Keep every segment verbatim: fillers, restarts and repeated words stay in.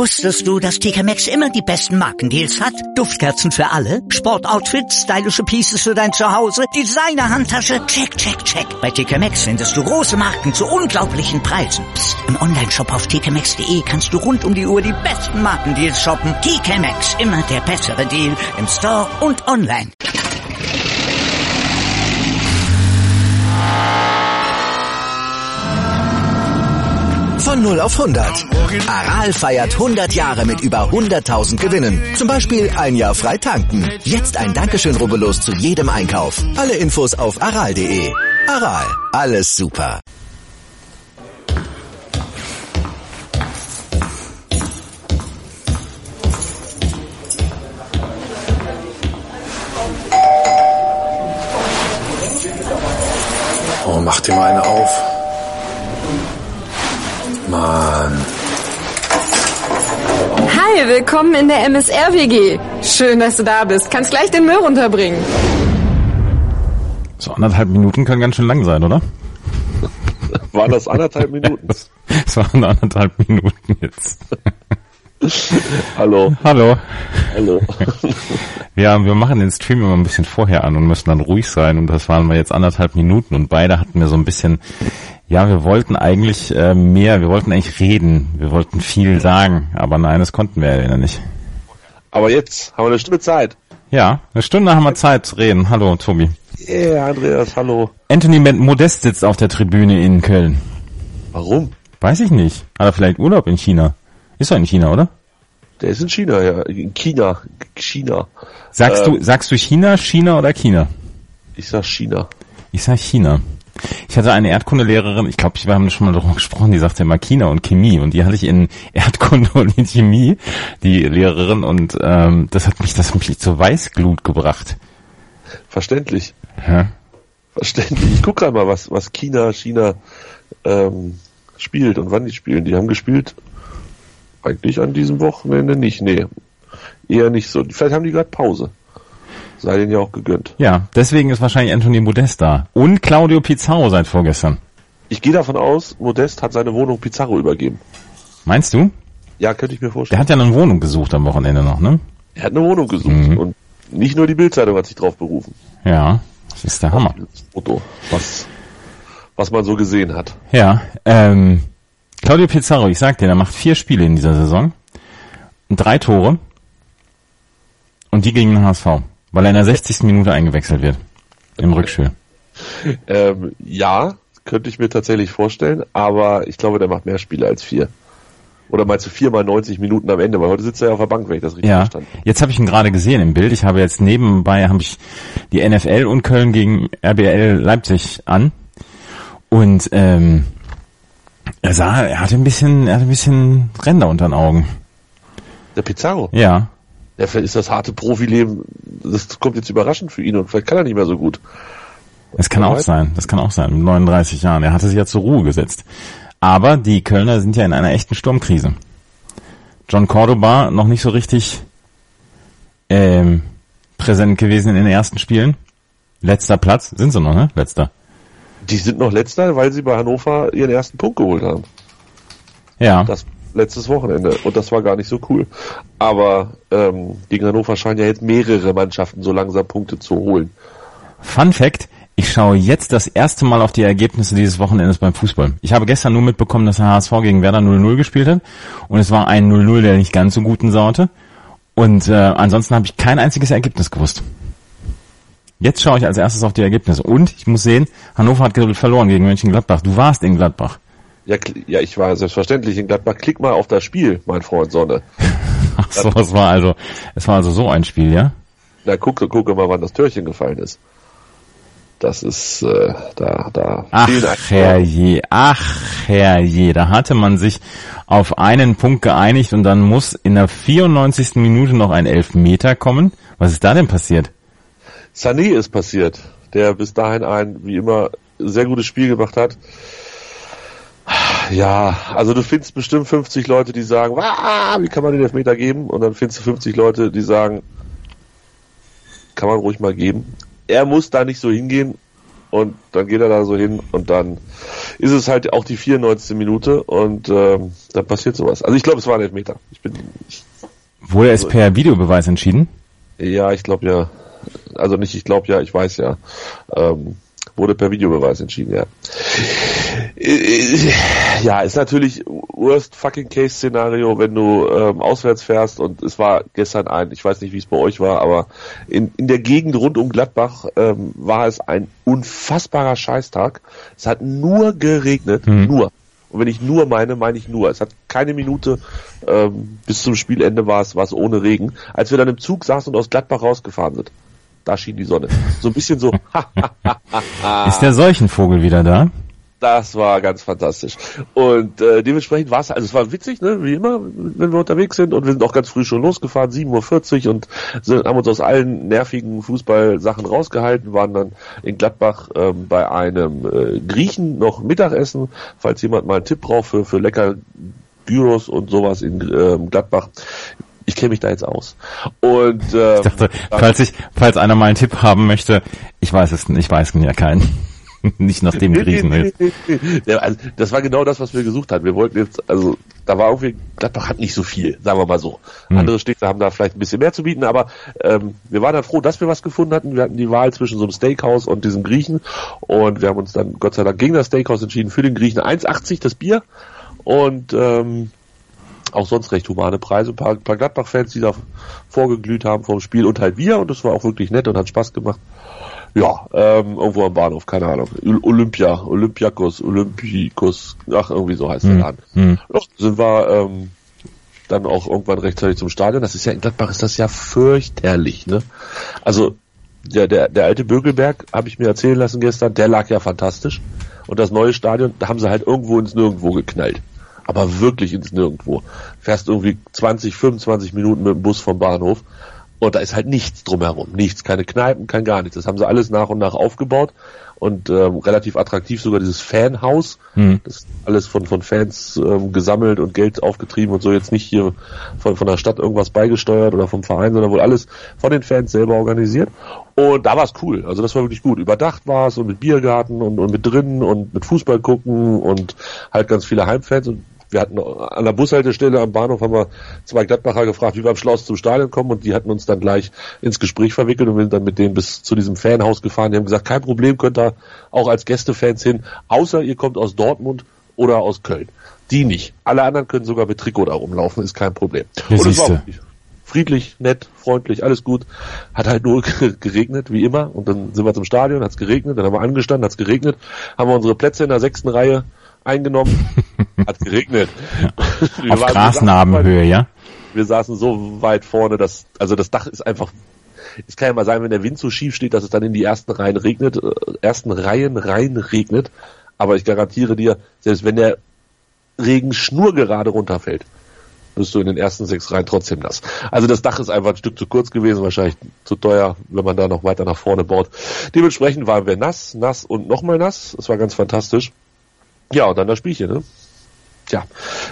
Wusstest du, dass T K Maxx immer die besten Markendeals hat? Duftkerzen für alle, Sportoutfits, stylische Pieces für dein Zuhause, Designer-Handtasche, check, check, check. Bei T K Maxx findest du große Marken zu unglaublichen Preisen. Psst. Im Onlineshop auf t k maxx punkt de kannst du rund um die Uhr die besten Markendeals shoppen. T K Maxx, immer der bessere Deal im Store und online. Von null auf hundert. Aral feiert hundert Jahre mit über hunderttausend Gewinnen. Zum Beispiel ein Jahr frei tanken. Jetzt ein Dankeschön, rubbellos zu jedem Einkauf. Alle Infos auf aral punkt de. Aral, alles super. Oh, mach dir mal eine auf. Mann. Hi, willkommen in der M S R W G. Schön, dass du da bist. Kannst gleich den Müll runterbringen. So anderthalb Minuten können ganz schön lang sein, oder? Waren das anderthalb Minuten? Es waren anderthalb Minuten jetzt. Hallo. Hallo. Hallo. Ja, wir machen den Stream immer ein bisschen vorher an und müssen dann ruhig sein und das waren wir jetzt anderthalb Minuten und beide hatten wir so ein bisschen, ja, wir wollten eigentlich äh, mehr, wir wollten eigentlich reden, wir wollten viel sagen, aber nein, das konnten wir ja nicht. Aber jetzt haben wir eine Stunde Zeit. Ja, eine Stunde haben wir Zeit zu reden. Hallo, Tobi. Ja, yeah, Andreas, hallo. Anthony Modest sitzt auf der Tribüne in Köln. Warum? Weiß ich nicht. Hat er vielleicht Urlaub in China? Ist er in China, oder? Der ist in China, ja. In China. China. Sagst ähm, du, sagst du China, China oder China? Ich sag China. Ich sag China. Ich hatte eine Erdkundelehrerin, ich glaube, wir haben schon mal darüber gesprochen, die sagte immer China und Chemie und die hatte ich in Erdkunde und in Chemie, die Lehrerin, und ähm, das hat mich, das hat mich zur Weißglut gebracht. Verständlich. Ja. Verständlich. Ich guck gerade mal, was, was China, China ähm, spielt und wann die spielen. Die haben gespielt eigentlich an diesem Wochenende nicht, nee. Eher nicht so. Vielleicht haben die gerade Pause. Sei denen ja auch gegönnt. Ja, deswegen ist wahrscheinlich Anthony Modest da. Und Claudio Pizarro seit vorgestern. Ich gehe davon aus, Modest hat seine Wohnung Pizarro übergeben. Meinst du? Ja, könnte ich mir vorstellen. Der hat ja eine Wohnung gesucht am Wochenende noch, ne? Er hat eine Wohnung gesucht. Mhm. Und nicht nur die Bild-Zeitung hat sich drauf berufen. Ja, das ist der Hammer. Das Foto, was, was man so gesehen hat. Ja, ähm, Claudio Pizarro, ich sag dir, der macht vier Spiele in dieser Saison. Und drei Tore. Und die gegen den H S V. Weil er in der sechzigsten Minute eingewechselt wird. Im Rückspiel. ähm, ja, könnte ich mir tatsächlich vorstellen, aber ich glaube, der macht mehr Spiele als vier. Oder meinst du viermal neunzig Minuten am Ende? Weil heute sitzt er ja auf der Bank, wenn ich das richtig ja, verstanden habe. Jetzt habe ich ihn gerade gesehen im Bild. Ich habe jetzt nebenbei habe ich die N F L und Köln gegen R B L Leipzig an. Und ähm, er sah, er hatte ein bisschen, er hatte ein bisschen Ränder unter den Augen. Der Pizarro? Ja. Ja, vielleicht ist das harte Profileben, das kommt jetzt überraschend für ihn und vielleicht kann er nicht mehr so gut. Das kann auch sein, das kann auch sein, mit neununddreißig Jahren. Er hatte sich ja zur Ruhe gesetzt. Aber die Kölner sind ja in einer echten Sturmkrise. John Cordoba noch nicht so richtig ähm, präsent gewesen in den ersten Spielen. Letzter Platz, sind sie noch, ne? Letzter. Die sind noch letzter, weil sie bei Hannover ihren ersten Punkt geholt haben. Ja. Das letztes Wochenende. Und das war gar nicht so cool. Aber ähm, gegen Hannover scheinen ja jetzt mehrere Mannschaften so langsam Punkte zu holen. Fun Fact, ich schaue jetzt das erste Mal auf die Ergebnisse dieses Wochenendes beim Fußball. Ich habe gestern nur mitbekommen, dass der H S V gegen Werder null null gespielt hat. Und es war ein null null, der nicht ganz so guten Sorte. Und äh, ansonsten habe ich kein einziges Ergebnis gewusst. Jetzt schaue ich als erstes auf die Ergebnisse. Und ich muss sehen, Hannover hat verloren gegen Mönchengladbach. Du warst in Gladbach. Ja, ja, ich war selbstverständlich in Gladbach. Klick mal auf das Spiel, mein Freund Sonne. Ach so, es war also, es war also so ein Spiel, ja? Na, guck, guck mal, wann das Türchen gefallen ist. Das ist, äh, da, da. Ach, herrje, ach, herrje. Da hatte man sich auf einen Punkt geeinigt und dann muss in der vierundneunzigsten Minute noch ein Elfmeter kommen. Was ist da denn passiert? Sané ist passiert, der bis dahin ein, wie immer, sehr gutes Spiel gemacht hat. Ja, also du findest bestimmt fünfzig Leute, die sagen, ah, wie kann man den Elfmeter geben? Und dann findest du fünfzig Leute, die sagen, kann man ruhig mal geben. Er muss da nicht so hingehen, und dann geht er da so hin und dann ist es halt auch die vierundneunzigste Minute und ähm, dann passiert sowas. Also ich glaube, es war ein Elfmeter. Ich bin, ich, Wurde es per Videobeweis entschieden? Ja, ich glaube ja. Also nicht, ich glaube ja, ich weiß ja. Ähm, wurde per Videobeweis entschieden, ja. Ja, ist natürlich worst fucking case Szenario, wenn du ähm, auswärts fährst und es war gestern ein, ich weiß nicht, wie es bei euch war, aber in, in der Gegend rund um Gladbach ähm, war es ein unfassbarer Scheißtag. Es hat nur geregnet, mhm. nur. Und wenn ich nur meine, meine ich nur. Es hat keine Minute ähm, bis zum Spielende war es, war es ohne Regen. Als wir dann im Zug saßen und aus Gladbach rausgefahren sind, da schien die Sonne. So ein bisschen so. Ist der Seuchenvogel wieder da? Das war ganz fantastisch. Und äh, dementsprechend war es, also es war witzig, ne, wie immer, wenn wir unterwegs sind. Und wir sind auch ganz früh schon losgefahren, sieben Uhr vierzig und sind, haben uns aus allen nervigen Fußballsachen rausgehalten, waren dann in Gladbach ähm, bei einem äh, Griechen noch Mittagessen, falls jemand mal einen Tipp braucht für, für lecker Gyros und sowas in ähm, Gladbach. Ich kenne mich da jetzt aus. Und ähm, ich dachte, falls ich, falls einer mal einen Tipp haben möchte, ich weiß es, ich weiß ja keinen. Nicht nach dem Griechen. Nee, nee, nee, nee. Ja, also das war genau das, was wir gesucht hatten. Wir wollten jetzt, also da war irgendwie, Gladbach hat nicht so viel, sagen wir mal so. Hm. Andere Städte haben da vielleicht ein bisschen mehr zu bieten, aber ähm, wir waren dann froh, dass wir was gefunden hatten. Wir hatten die Wahl zwischen so einem Steakhouse und diesem Griechen und wir haben uns dann Gott sei Dank gegen das Steakhouse entschieden, für den Griechen eins achtzig das Bier und ähm, auch sonst recht humane Preise. Ein paar, paar Gladbach-Fans, die da vorgeglüht haben vom Spiel und halt wir und das war auch wirklich nett und hat Spaß gemacht. Ja, ähm, irgendwo am Bahnhof, keine Ahnung. Olympia, Olympiakos, Olympikos, ach, irgendwie so heißt der Laden. Mhm. Ja, sind wir ähm, dann auch irgendwann rechtzeitig zum Stadion. Das ist ja, in Gladbach ist das ja fürchterlich, ne? Also, der, der, der alte Bögelberg, habe ich mir erzählen lassen gestern, der lag ja fantastisch. Und das neue Stadion, da haben sie halt irgendwo ins Nirgendwo geknallt. Aber wirklich ins Nirgendwo. Fährst irgendwie zwanzig, fünfundzwanzig Minuten mit dem Bus vom Bahnhof. Und da ist halt nichts drumherum, nichts, keine Kneipen, kein gar nichts. Das haben sie alles nach und nach aufgebaut und ähm, relativ attraktiv sogar dieses Fanhaus. Mhm. Das ist alles von von Fans ähm, gesammelt und Geld aufgetrieben und so, jetzt nicht hier von von der Stadt irgendwas beigesteuert oder vom Verein, sondern wohl alles von den Fans selber organisiert. Und da war es cool, also das war wirklich gut. Überdacht war es und mit Biergarten und, und mit drinnen und mit Fußball gucken und halt ganz viele Heimfans und wir hatten an der Bushaltestelle am Bahnhof haben wir zwei Gladbacher gefragt, wie wir am Schloss zum Stadion kommen und die hatten uns dann gleich ins Gespräch verwickelt und wir sind dann mit denen bis zu diesem Fanhaus gefahren. Die haben gesagt, kein Problem, könnt ihr auch als Gästefans hin, außer ihr kommt aus Dortmund oder aus Köln. Die nicht. Alle anderen können sogar mit Trikot da rumlaufen, ist kein Problem. Ja, und es war wirklich friedlich, nett, freundlich, alles gut. Hat halt nur geregnet, wie immer. Und dann sind wir zum Stadion, hat's geregnet, dann haben wir angestanden, hat's geregnet, haben wir unsere Plätze in der sechsten Reihe eingenommen, hat geregnet. Auf Grasnarbenhöhe, ja? Wir saßen so weit vorne, dass, also das Dach ist einfach, es kann ja mal sein, wenn der Wind so schief steht, dass es dann in die ersten Reihen regnet, äh, ersten Reihen rein regnet, aber ich garantiere dir, selbst wenn der Regen schnurgerade runterfällt, wirst du in den ersten sechs Reihen trotzdem nass. Also das Dach ist einfach ein Stück zu kurz gewesen, wahrscheinlich zu teuer, wenn man da noch weiter nach vorne baut. Dementsprechend waren wir nass, nass und nochmal nass. Das war ganz fantastisch. Ja, und dann das Spielchen, ne? Tja,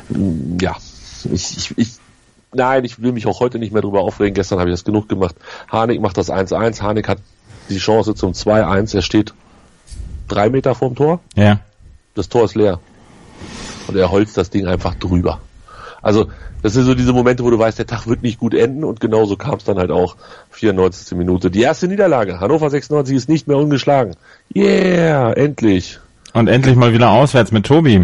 ja, ich, ich, ich, nein, ich will mich auch heute nicht mehr drüber aufregen. Gestern habe ich das genug gemacht. Harnik macht das eins eins. Harnik hat die Chance zum zwei eins. Er steht drei Meter vorm Tor. Ja. Das Tor ist leer. Und er holzt das Ding einfach drüber. Also, das sind so diese Momente, wo du weißt, der Tag wird nicht gut enden und genauso kam es dann halt auch. vierundneunzigste Minute. Die erste Niederlage. Hannover sechsundneunzig ist nicht mehr ungeschlagen. Yeah, endlich. Und endlich mal wieder auswärts mit Tobi.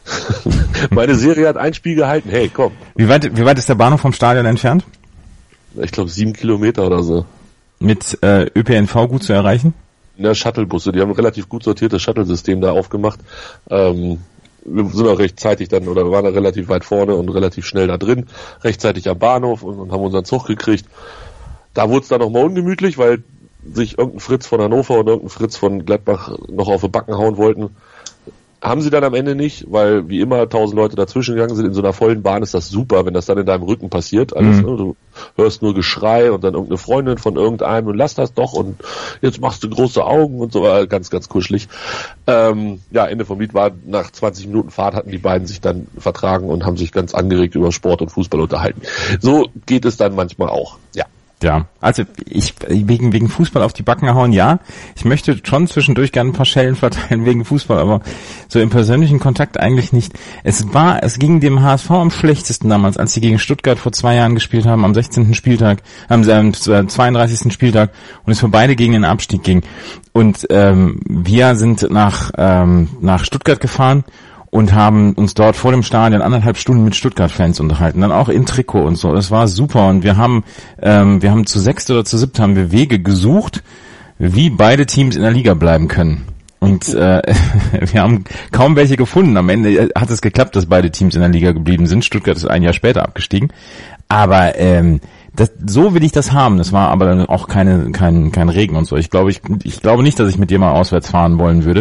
Meine Serie hat ein Spiel gehalten. Hey, komm. Wie weit, wie weit ist der Bahnhof vom Stadion entfernt? Ich glaube sieben Kilometer oder so. Mit äh, Ö P N V gut zu erreichen? Ja, Shuttlebusse. Die haben ein relativ gut sortiertes Shuttle-System da aufgemacht. Ähm, wir sind auch rechtzeitig dann, oder wir waren da relativ weit vorne und relativ schnell da drin. Rechtzeitig am Bahnhof und, und haben unseren Zug gekriegt. Da wurde es dann nochmal ungemütlich, weil sich irgendein Fritz von Hannover und irgendein Fritz von Gladbach noch auf die Backen hauen wollten. Haben sie dann am Ende nicht, weil wie immer tausend Leute dazwischen gegangen sind. In so einer vollen Bahn ist das super, wenn das dann in deinem Rücken passiert. Alles, mhm. ne? Du hörst nur Geschrei und dann irgendeine Freundin von irgendeinem und lass das doch und jetzt machst du große Augen und so. Ganz, ganz kuschelig. Ähm, ja, Ende vom Lied war, nach zwanzig Minuten Fahrt hatten die beiden sich dann vertragen und haben sich ganz angeregt über Sport und Fußball unterhalten. So geht es dann manchmal auch. Ja. Ja, also ich wegen wegen Fußball auf die Backen hauen, ja. Ich möchte schon zwischendurch gerne ein paar Schellen verteilen wegen Fußball, aber so im persönlichen Kontakt eigentlich nicht. Es war, es ging dem H S V am schlechtesten damals, als sie gegen Stuttgart vor zwei Jahren gespielt haben, am sechzehnten Spieltag, am zweiunddreißigsten Spieltag und es für beide gegen den Abstieg ging. Und ähm, wir sind nach ähm, nach Stuttgart gefahren und haben uns dort vor dem Stadion anderthalb Stunden mit Stuttgart-Fans unterhalten, dann auch in Trikot und so. Das war super und wir haben ähm, wir haben zu sechst oder zu siebt haben wir Wege gesucht, wie beide Teams in der Liga bleiben können. Und äh, wir haben kaum welche gefunden. Am Ende hat es geklappt, dass beide Teams in der Liga geblieben sind. Stuttgart ist ein Jahr später abgestiegen. Aber ähm, das, so will ich das haben. Das war aber dann auch keine kein kein Regen und so. Ich glaube, ich ich glaube nicht, dass ich mit dir mal auswärts fahren wollen würde.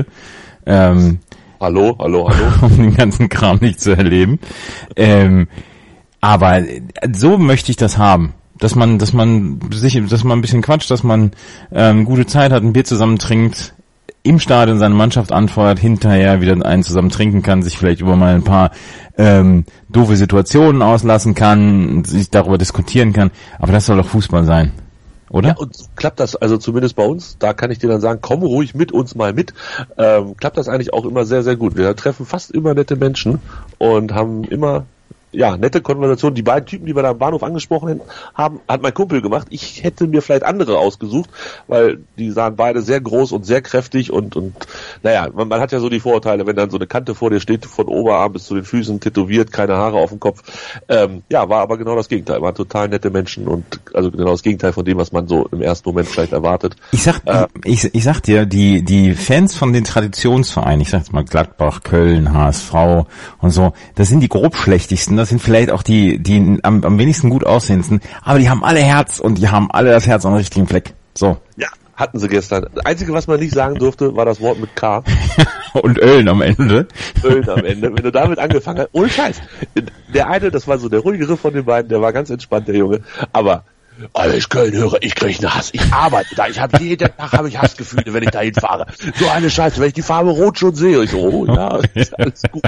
Ähm, Hallo, hallo, hallo. Um den ganzen Kram nicht zu erleben. Ähm, aber so möchte ich das haben. Dass man, dass man sich, dass man ein bisschen quatscht, dass man ähm, gute Zeit hat, ein Bier zusammen trinkt, im Stadion seine Mannschaft anfeuert, hinterher wieder einen zusammen trinken kann, sich vielleicht über mal ein paar ähm, doofe Situationen auslassen kann, sich darüber diskutieren kann. Aber das soll doch Fußball sein. Oder? Ja, und so klappt das, also zumindest bei uns, da kann ich dir dann sagen, komm ruhig mit uns mal mit, ähm, klappt das eigentlich auch immer sehr, sehr gut. Wir treffen fast immer nette Menschen und haben immer, ja, nette Konversationen. Die beiden Typen, die wir da am Bahnhof angesprochen haben, hat mein Kumpel gemacht. Ich hätte mir vielleicht andere ausgesucht, weil die sahen beide sehr groß und sehr kräftig und, und naja, man, man hat ja so die Vorurteile, wenn dann so eine Kante vor dir steht, von Oberarm bis zu den Füßen, tätowiert, keine Haare auf dem Kopf. Ähm, ja, war aber genau das Gegenteil. Waren total nette Menschen und also genau das Gegenteil von dem, was man so im ersten Moment vielleicht erwartet. Ich sag, äh, ich, ich sag dir, die, die Fans von den Traditionsvereinen, ich sag jetzt mal Gladbach, Köln, H S V und so, das sind die grobschlächtigsten. Das sind vielleicht auch die, die am, am wenigsten gut aussehendsten, aber die haben alle Herz und die haben alle das Herz am richtigen Fleck. So. Ja, hatten sie gestern. Das Einzige, was man nicht sagen durfte, war das Wort mit K. Und Ölen am Ende. Ölen am Ende. Wenn du damit angefangen hast, ohne Scheiß. Der eine, das war so der ruhigere von den beiden, der war ganz entspannt, der Junge. Aber, als ich Köln höre, ich kriege einen Hass. Ich arbeite da. Ich habe jeden Tag habe ich Hassgefühle, wenn ich dahin fahre. So eine Scheiße, wenn ich die Farbe rot schon sehe. Ich so, oh ja, ist alles gut.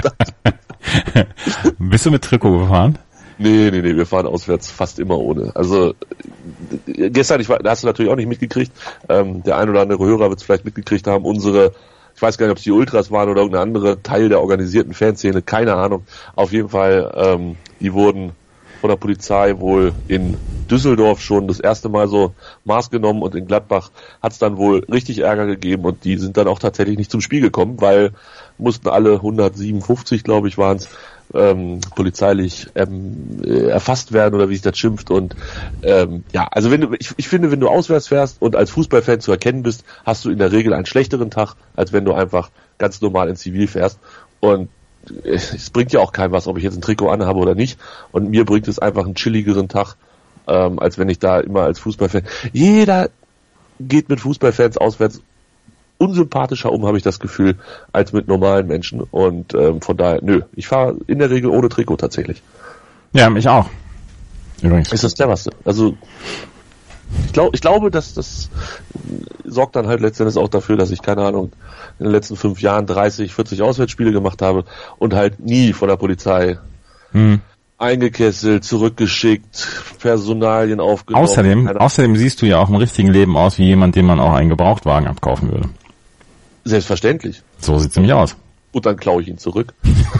Bist du mit Trikot gefahren? Nee, nee, nee, wir fahren auswärts fast immer ohne. Also gestern, ich war, da hast du natürlich auch nicht mitgekriegt, ähm, der ein oder andere Hörer wird es vielleicht mitgekriegt haben, unsere, ich weiß gar nicht, ob es die Ultras waren oder irgendein anderer Teil der organisierten Fanszene, keine Ahnung. Auf jeden Fall, ähm, die wurden von der Polizei wohl in Düsseldorf schon das erste Mal so Maß genommen und in Gladbach hat es dann wohl richtig Ärger gegeben und die sind dann auch tatsächlich nicht zum Spiel gekommen, weil mussten alle hundertsiebenundfünfzig, glaube ich, waren es, ähm, polizeilich ähm, erfasst werden oder wie sich das schimpft und ähm, ja, also wenn du, ich, ich finde, wenn du auswärts fährst und als Fußballfan zu erkennen bist, hast du in der Regel einen schlechteren Tag, als wenn du einfach ganz normal in Zivil fährst und es bringt ja auch keinem was, ob ich jetzt ein Trikot anhabe oder nicht und mir bringt es einfach einen chilligeren Tag, ähm, als wenn ich da immer als Fußballfan, jeder geht mit Fußballfans auswärts unsympathischer um, habe ich das Gefühl, als mit normalen Menschen. Und ähm, von daher, nö, ich fahre in der Regel ohne Trikot tatsächlich. Ja, mich auch. Übrigens. Ist das cleverste. Also ich glaube, ich glaube, dass das sorgt dann halt letztendlich auch dafür, dass ich, keine Ahnung, in den letzten fünf Jahren dreißig, vierzig Auswärtsspiele gemacht habe und halt nie von der Polizei hm. eingekesselt, zurückgeschickt, Personalien aufgenommen. Außerdem, außerdem siehst du ja auch im richtigen Leben aus wie jemand, dem man auch einen Gebrauchtwagen abkaufen würde. Selbstverständlich. So sieht's nämlich aus. Und dann klaue ich ihn zurück.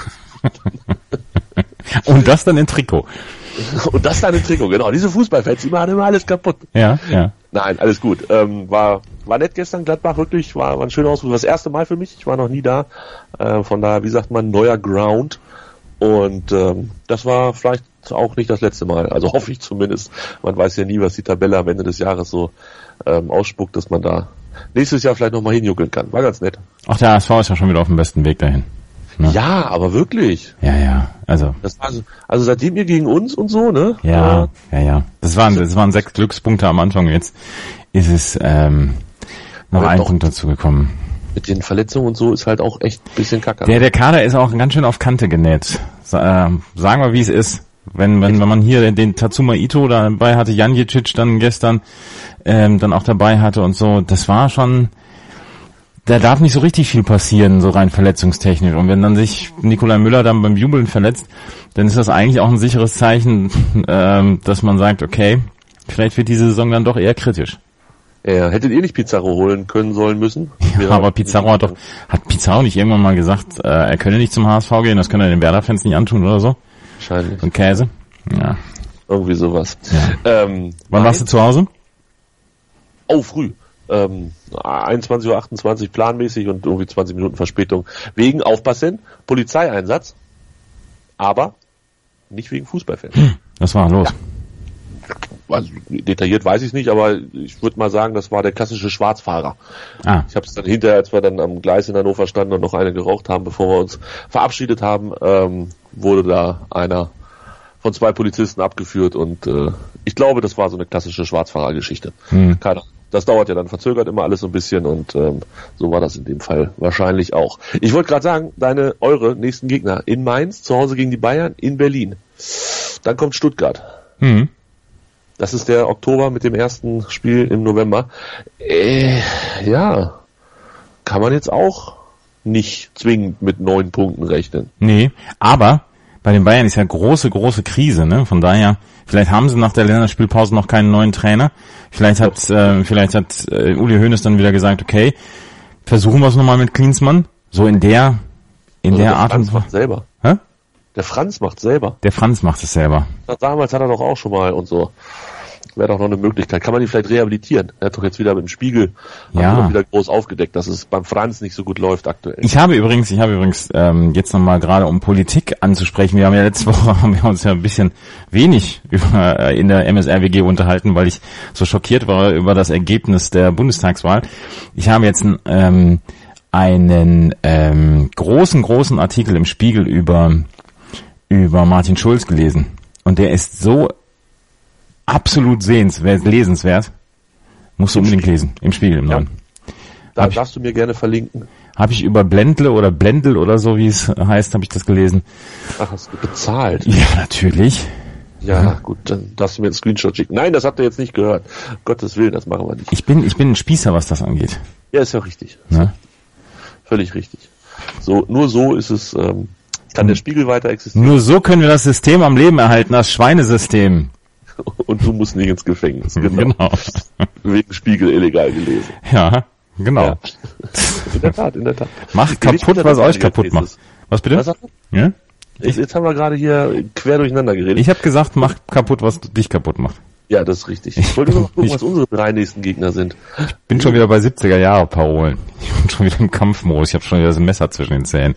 Und das dann in Trikot. Und das dann in Trikot, genau. Diese Fußballfans, die machen immer alles kaputt. Ja, ja. Nein, alles gut. Ähm, war war nett gestern, Gladbach, wirklich. War, war ein schöner Ausflug. Das erste Mal für mich. Ich war noch nie da. Äh, von daher, wie sagt man, neuer Ground. Und ähm, das war vielleicht auch nicht das letzte Mal. Also hoffe ich zumindest. Man weiß ja nie, was die Tabelle am Ende des Jahres so ähm, ausspuckt, dass man da nächstes Jahr vielleicht nochmal hinjuckeln kann. War ganz nett. Ach, der H S V ist ja schon wieder auf dem besten Weg dahin. Ne? Ja, aber wirklich. Ja, ja, also. Das war so, also seitdem ihr gegen uns und so, ne? Ja, äh, ja, ja. Das waren, das waren sechs Glückspunkte am Anfang. Jetzt ist es ähm, noch ein Punkt dazu gekommen. Mit den Verletzungen und so ist halt auch echt ein bisschen kacke. Der, der Kader ist auch ganz schön auf Kante genäht. Sa- äh, sagen wir, wie es ist. Wenn, wenn, wenn man hier den, den Tatsuma Ito dabei hatte, Janjicic dann gestern ähm, dann auch dabei hatte und so, das war schon, da darf nicht so richtig viel passieren, so rein verletzungstechnisch. Und wenn dann sich Nikolai Müller dann beim Jubeln verletzt, dann ist das eigentlich auch ein sicheres Zeichen, ähm, dass man sagt, okay, Vielleicht wird diese Saison dann doch eher kritisch. Ja, hättet ihr nicht Pizarro holen können sollen müssen? Ja, aber Pizarro hat doch, hat Pizarro nicht irgendwann mal gesagt, äh, er könne nicht zum H S V gehen, das können er den Werder-Fans nicht antun oder so? Wahrscheinlich. Und Käse? Ja. Irgendwie sowas. Ja. Ähm, Wann warst du zu Hause? Oh, früh. Ähm, einundzwanzig Uhr achtundzwanzig planmäßig und irgendwie zwanzig Minuten Verspätung. Wegen, aufpassen, Polizeieinsatz. Aber nicht wegen Fußballfans. Hm, was war los? Ja. Also, detailliert weiß ich es nicht, aber ich würde mal sagen, das war der klassische Schwarzfahrer. Ah. Ich habe es dann hinterher, als wir dann am Gleis in Hannover standen und noch eine geraucht haben, bevor wir uns verabschiedet haben, ähm, wurde da einer von zwei Polizisten abgeführt und äh, ich glaube, das war so eine klassische Schwarzfahrergeschichte. Hm. Keine Ahnung. Das dauert ja dann, verzögert immer alles so ein bisschen und ähm, so war das in dem Fall wahrscheinlich auch. Ich wollte gerade sagen, deine, eure nächsten Gegner in Mainz, zu Hause gegen die Bayern, in Berlin. Dann kommt Stuttgart. Hm. Das ist der Oktober mit dem ersten Spiel im November. Äh, ja, kann man jetzt auch nicht zwingend mit neun Punkten rechnen. Nee, aber bei den Bayern ist ja große, große Krise, ne? Von daher, vielleicht haben sie nach der Länderspielpause noch keinen neuen Trainer. Vielleicht hat, äh, vielleicht hat äh, Uli Hoeneß dann wieder gesagt, okay, versuchen wir es nochmal mit Klinsmann. So in der, in Oder der der Art Franz und macht selber. Hä? Der Franz macht selber. Der Franz macht es selber. Damals hat er doch auch schon mal und so. Wäre doch noch eine Möglichkeit. Kann man ihn vielleicht rehabilitieren? Er hat doch jetzt wieder mit dem Spiegel ja. wieder groß aufgedeckt, dass es beim Franz nicht so gut läuft aktuell. Ich habe übrigens, ich habe übrigens ähm, jetzt nochmal gerade um Politik anzusprechen. Wir haben ja letzte Woche haben wir uns ja ein bisschen wenig über äh, in der M S R W G unterhalten, weil ich so schockiert war über das Ergebnis der Bundestagswahl. Ich habe jetzt ähm, einen ähm, großen, großen Artikel im Spiegel über über Martin Schulz gelesen und der ist so absolut sehenswert, lesenswert. Musst du unbedingt lesen. Im Spiegel, im Neuen. Da darfst du mir gerne verlinken. Habe ich über Blendle oder Blendl oder so, wie es heißt, habe ich das gelesen. Ach, hast du bezahlt? Ja, natürlich. Ja, ja, gut, dann darfst du mir einen Screenshot schicken. Nein, das habt ihr jetzt nicht gehört. Um Gottes Willen, das machen wir nicht. Ich bin, ich bin ein Spießer, was das angeht. Ja, ist ja richtig. Ne? Völlig richtig. So, nur so ist es, ähm, kann der Spiegel weiter existieren. Nur so können wir das System am Leben erhalten, das Schweinesystem. Und du musst nicht ins Gefängnis. Genau. genau. Wegen Spiegel illegal gelesen. Ja, genau. Ja. In der Tat, in der Tat. Macht kaputt, was euch kaputt macht. Was bitte? Was sagt er? Ja? Jetzt, jetzt haben wir gerade hier quer durcheinander geredet. Ich habe gesagt, mach kaputt, was dich kaputt macht. Ja, das ist richtig. Ich wollte nur mal gucken, was unsere drei nächsten Gegner sind. Ich bin schon wieder bei siebziger-Jahre-Parolen. Ich bin schon wieder im Kampfmodus. Ich habe schon wieder das Messer zwischen den Zähnen.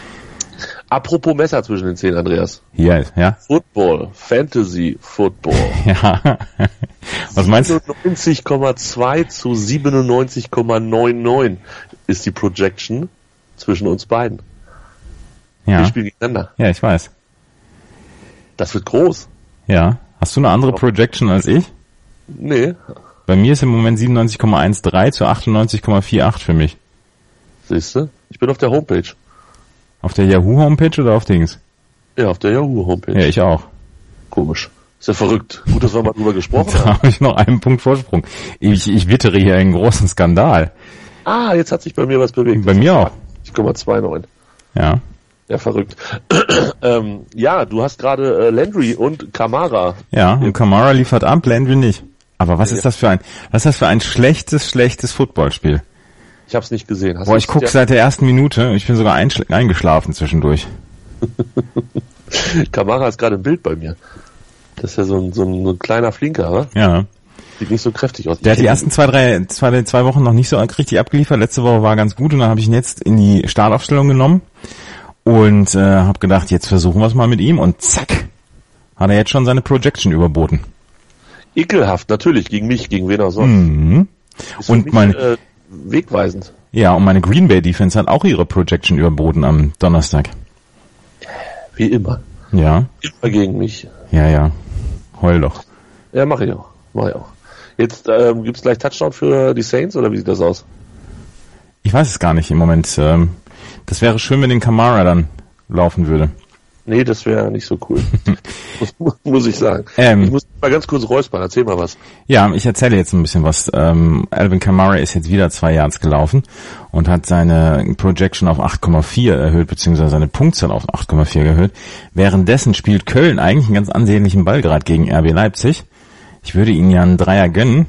Apropos Messer zwischen den Zähnen, Andreas. Hier, ja. Football, Fantasy Football. Ja. Was meinst du? siebenundneunzig Komma zwei zu siebenundneunzig Komma neunundneunzig ist die Projection zwischen uns beiden. Ja. Wir spielen gegeneinander. Ja, ich weiß. Das wird groß. Ja. Hast du eine andere Projection als ich? Nee. Bei mir ist im Moment siebenundneunzig Komma dreizehn zu achtundneunzig Komma achtzig für mich. Siehst du? Ich bin auf der Homepage. Auf der Yahoo-Homepage oder auf Dings? Ja, auf der Yahoo-Homepage. Ja, ich auch. Komisch. Ist ja verrückt. Gut, dass wir mal drüber gesprochen da haben. habe ich noch einen Punkt Vorsprung. Ich, ich wittere hier einen großen Skandal. Ah, jetzt hat sich bei mir was bewegt. Bei mir auch. ich Komma neunundzwanzig. Ja. Ja, verrückt. ähm, ja, du hast gerade äh, Landry und Kamara. Ja, und Kamara liefert ab, Landry nicht. Aber was ja. ist das für ein, was ist das für ein schlechtes, schlechtes Footballspiel? Ich hab's nicht gesehen. Hast Boah, ich gucke seit der ersten Minute. Ich bin sogar einschl- eingeschlafen zwischendurch. Kamara ist gerade im Bild bei mir. Das ist ja so ein, so ein, so ein kleiner Flinker, oder? Ja. Sieht nicht so kräftig aus. Der hat die ersten zwei, drei, zwei, zwei Wochen noch nicht so richtig abgeliefert. Letzte Woche war ganz gut und dann habe ich ihn jetzt in die Startaufstellung genommen und äh, habe gedacht, jetzt versuchen wir es mal mit ihm und zack, hat er jetzt schon seine Projection überboten. Ekelhaft, natürlich, gegen mich, gegen wen auch sonst. Mhm. Und mich, mein äh, wegweisend. Ja, und meine Green Bay Defense hat auch ihre Projection überboten am Donnerstag. Wie immer. Ja. Immer gegen mich. Ja, ja. Heul doch. Ja, mache ich auch. Mach ich auch. Jetzt ähm, gibt's gleich Touchdown für die Saints oder wie sieht das aus? Ich weiß es gar nicht im Moment. Ähm, das wäre schön, wenn den Kamara dann laufen würde. Nee, das wäre nicht so cool. muss, muss ich sagen. Ähm, ich muss mal ganz kurz räuspern. Erzähl mal was. Ja, ich erzähle jetzt ein bisschen was. Ähm, Alvin Kamara ist jetzt wieder zwei Yards gelaufen und hat seine Projection auf acht Komma vier erhöht, beziehungsweise seine Punktzahl auf acht Komma vier erhöht. Währenddessen spielt Köln eigentlich einen ganz ansehnlichen Ball gerade gegen R B Leipzig. Ich würde ihnen ja einen Dreier gönnen,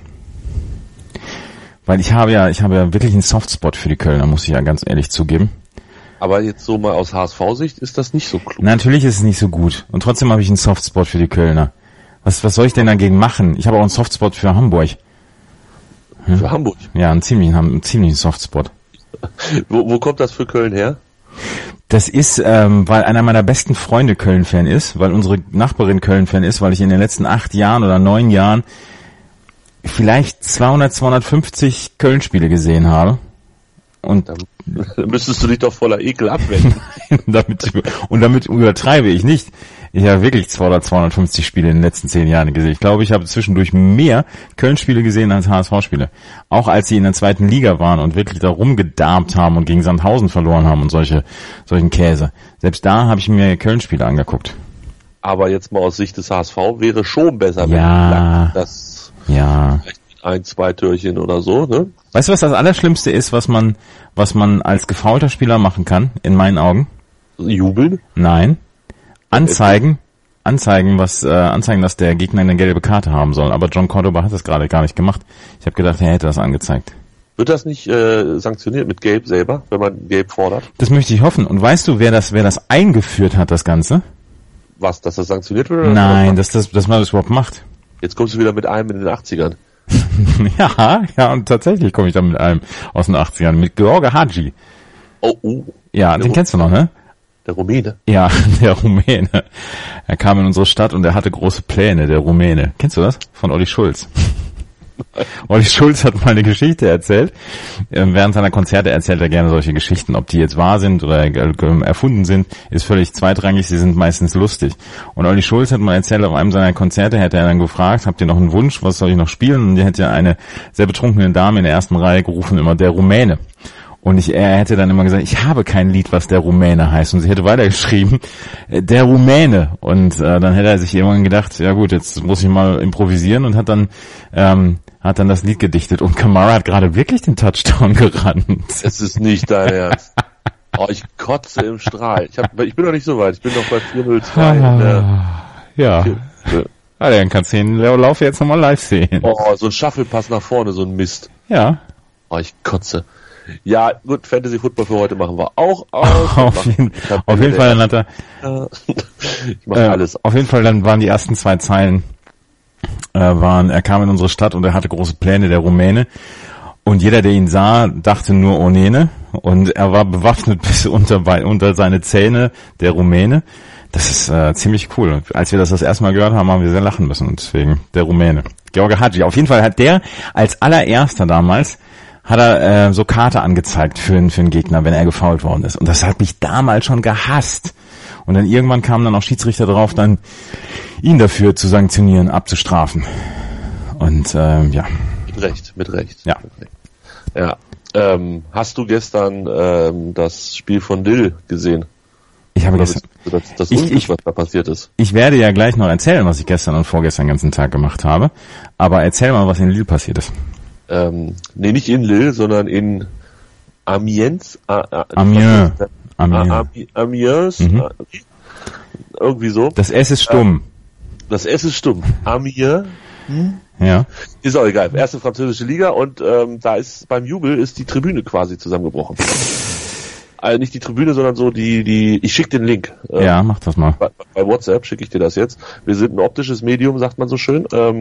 weil ich habe ja, ich habe ja wirklich einen Softspot für die Kölner, muss ich ja ganz ehrlich zugeben. Aber jetzt so mal aus H S V-Sicht ist das nicht so klug. Natürlich ist es nicht so gut. Und trotzdem habe ich einen Softspot für die Kölner. Was, was soll ich denn dagegen machen? Ich habe auch einen Softspot für Hamburg. Hm? Für Hamburg? Ja, einen ziemlichen, einen ziemlichen Softspot. wo, wo kommt das für Köln her? Das ist, ähm, weil einer meiner besten Freunde Köln-Fan ist, weil unsere Nachbarin Köln-Fan ist, weil ich in den letzten acht Jahren oder neun Jahren vielleicht zweihundert, zweihundertfünfzig Köln-Spiele gesehen habe. Und dann müsstest du dich doch voller Ekel abwenden. damit, und damit übertreibe ich nicht. Ich habe wirklich zweihundert, zweihundertfünfzig Spiele in den letzten zehn Jahren gesehen. Ich glaube, ich habe zwischendurch mehr Köln-Spiele gesehen als H S V-Spiele. Auch als sie in der zweiten Liga waren und wirklich da rumgedarbt haben und gegen Sandhausen verloren haben und solche solchen Käse. Selbst da habe ich mir Köln-Spiele angeguckt. Aber jetzt mal aus Sicht des H S V wäre schon besser, wenn ja, das ja. vielleicht mit ein, zwei Türchen oder so, ne? Weißt du, was das Allerschlimmste ist, was man, was man als gefoulter Spieler machen kann, in meinen Augen? Jubeln? Nein. Anzeigen, anzeigen, was, äh, anzeigen, dass der Gegner eine gelbe Karte haben soll. Aber John Cordoba hat das gerade gar nicht gemacht. Ich habe gedacht, er hätte das angezeigt. Wird das nicht äh, sanktioniert mit Gelb selber, wenn man Gelb fordert? Das möchte ich hoffen. Und weißt du, wer das, wer das eingeführt hat, das Ganze? Was, dass das sanktioniert wird? Oder Nein, dass das, dass man das überhaupt macht. Jetzt kommst du wieder mit einem in den achtzigern. ja, ja, und tatsächlich komme ich dann mit einem aus den achtzigern, mit George Hagi. Oh, oh. Ja, der den Ru- kennst du noch, ne? Der Rumäne. Ja, der Rumäne. Er kam in unsere Stadt und er hatte große Pläne, der Rumäne. Kennst du das? Von Olli Schulz. Olli Schulz hat mal eine Geschichte erzählt. Während seiner Konzerte erzählt er gerne solche Geschichten. Ob die jetzt wahr sind oder erfunden sind, ist völlig zweitrangig. Sie sind meistens lustig. Und Olli Schulz hat mal erzählt, auf einem seiner Konzerte hätte er dann gefragt, habt ihr noch einen Wunsch, was soll ich noch spielen? Und er hätte eine sehr betrunkene Dame in der ersten Reihe gerufen, immer der Rumäne. Und ich, er hätte dann immer gesagt, ich habe kein Lied, was der Rumäne heißt. Und sie hätte weitergeschrieben, der Rumäne. Und äh, dann hätte er sich irgendwann gedacht, ja gut, jetzt muss ich mal improvisieren und hat dann ähm, hat dann das Lied gedichtet. Und Kamara hat gerade wirklich den Touchdown gerannt. Es ist nicht dein Ernst. Oh, ich kotze im Strahl. Ich, hab, ich bin noch nicht so weit. Ich bin noch bei vier null zwei. in der ja. vier, Ah, dann kannst du den Lauf jetzt nochmal live sehen. oh, so ein Shuffle-Pass nach vorne, so ein Mist. Ja. Oh, ich kotze. Ja, gut, Fantasy Football für heute machen wir auch aus. auf jeden, auf jeden Fall, dann hat er, ich mach äh, alles. auf jeden Fall, dann waren die ersten zwei Zeilen, äh, waren, er kam in unsere Stadt und er hatte große Pläne, der Rumäne. Und jeder, der ihn sah, dachte nur Onene. Und er war bewaffnet bis unter, bei, unter seine Zähne, der Rumäne. Das ist äh, ziemlich cool. Als wir das das erste Mal gehört haben, haben wir sehr lachen müssen. Und deswegen der Rumäne. George Hagi. Auf jeden Fall hat der als allererster damals hat er äh, so Karte angezeigt für, für einen Gegner, wenn er gefoult worden ist. Und das hat mich damals schon gehasst. Und dann irgendwann kamen dann auch Schiedsrichter drauf, dann ihn dafür zu sanktionieren, abzustrafen. Und ähm, ja. Mit Recht, mit Recht. Ja. Mit Recht. Ja. Ähm, hast du gestern ähm, das Spiel von Lille gesehen? Ich habe Oder gestern, das, das ich, Unglück, ich, was da passiert ist. ich werde ja gleich noch erzählen, was ich gestern und vorgestern den ganzen Tag gemacht habe. Aber erzähl mal, was in Lille passiert ist. Ähm, nee, nicht in Lille, sondern in Amiens. A, A, Amiens. Amiens. Amiens. Amiens. Mhm. Irgendwie so. Das S ist stumm. Das S ist stumm. Amiens. Ja. Ist auch egal. Erste französische Liga und ähm, da ist beim Jubel ist die Tribüne quasi zusammengebrochen. Also nicht die Tribüne, sondern so die, die, ich schick den Link. Ähm, Ja, mach das mal. Bei, bei WhatsApp schicke ich dir das jetzt. Wir sind ein optisches Medium, sagt man so schön. Ähm,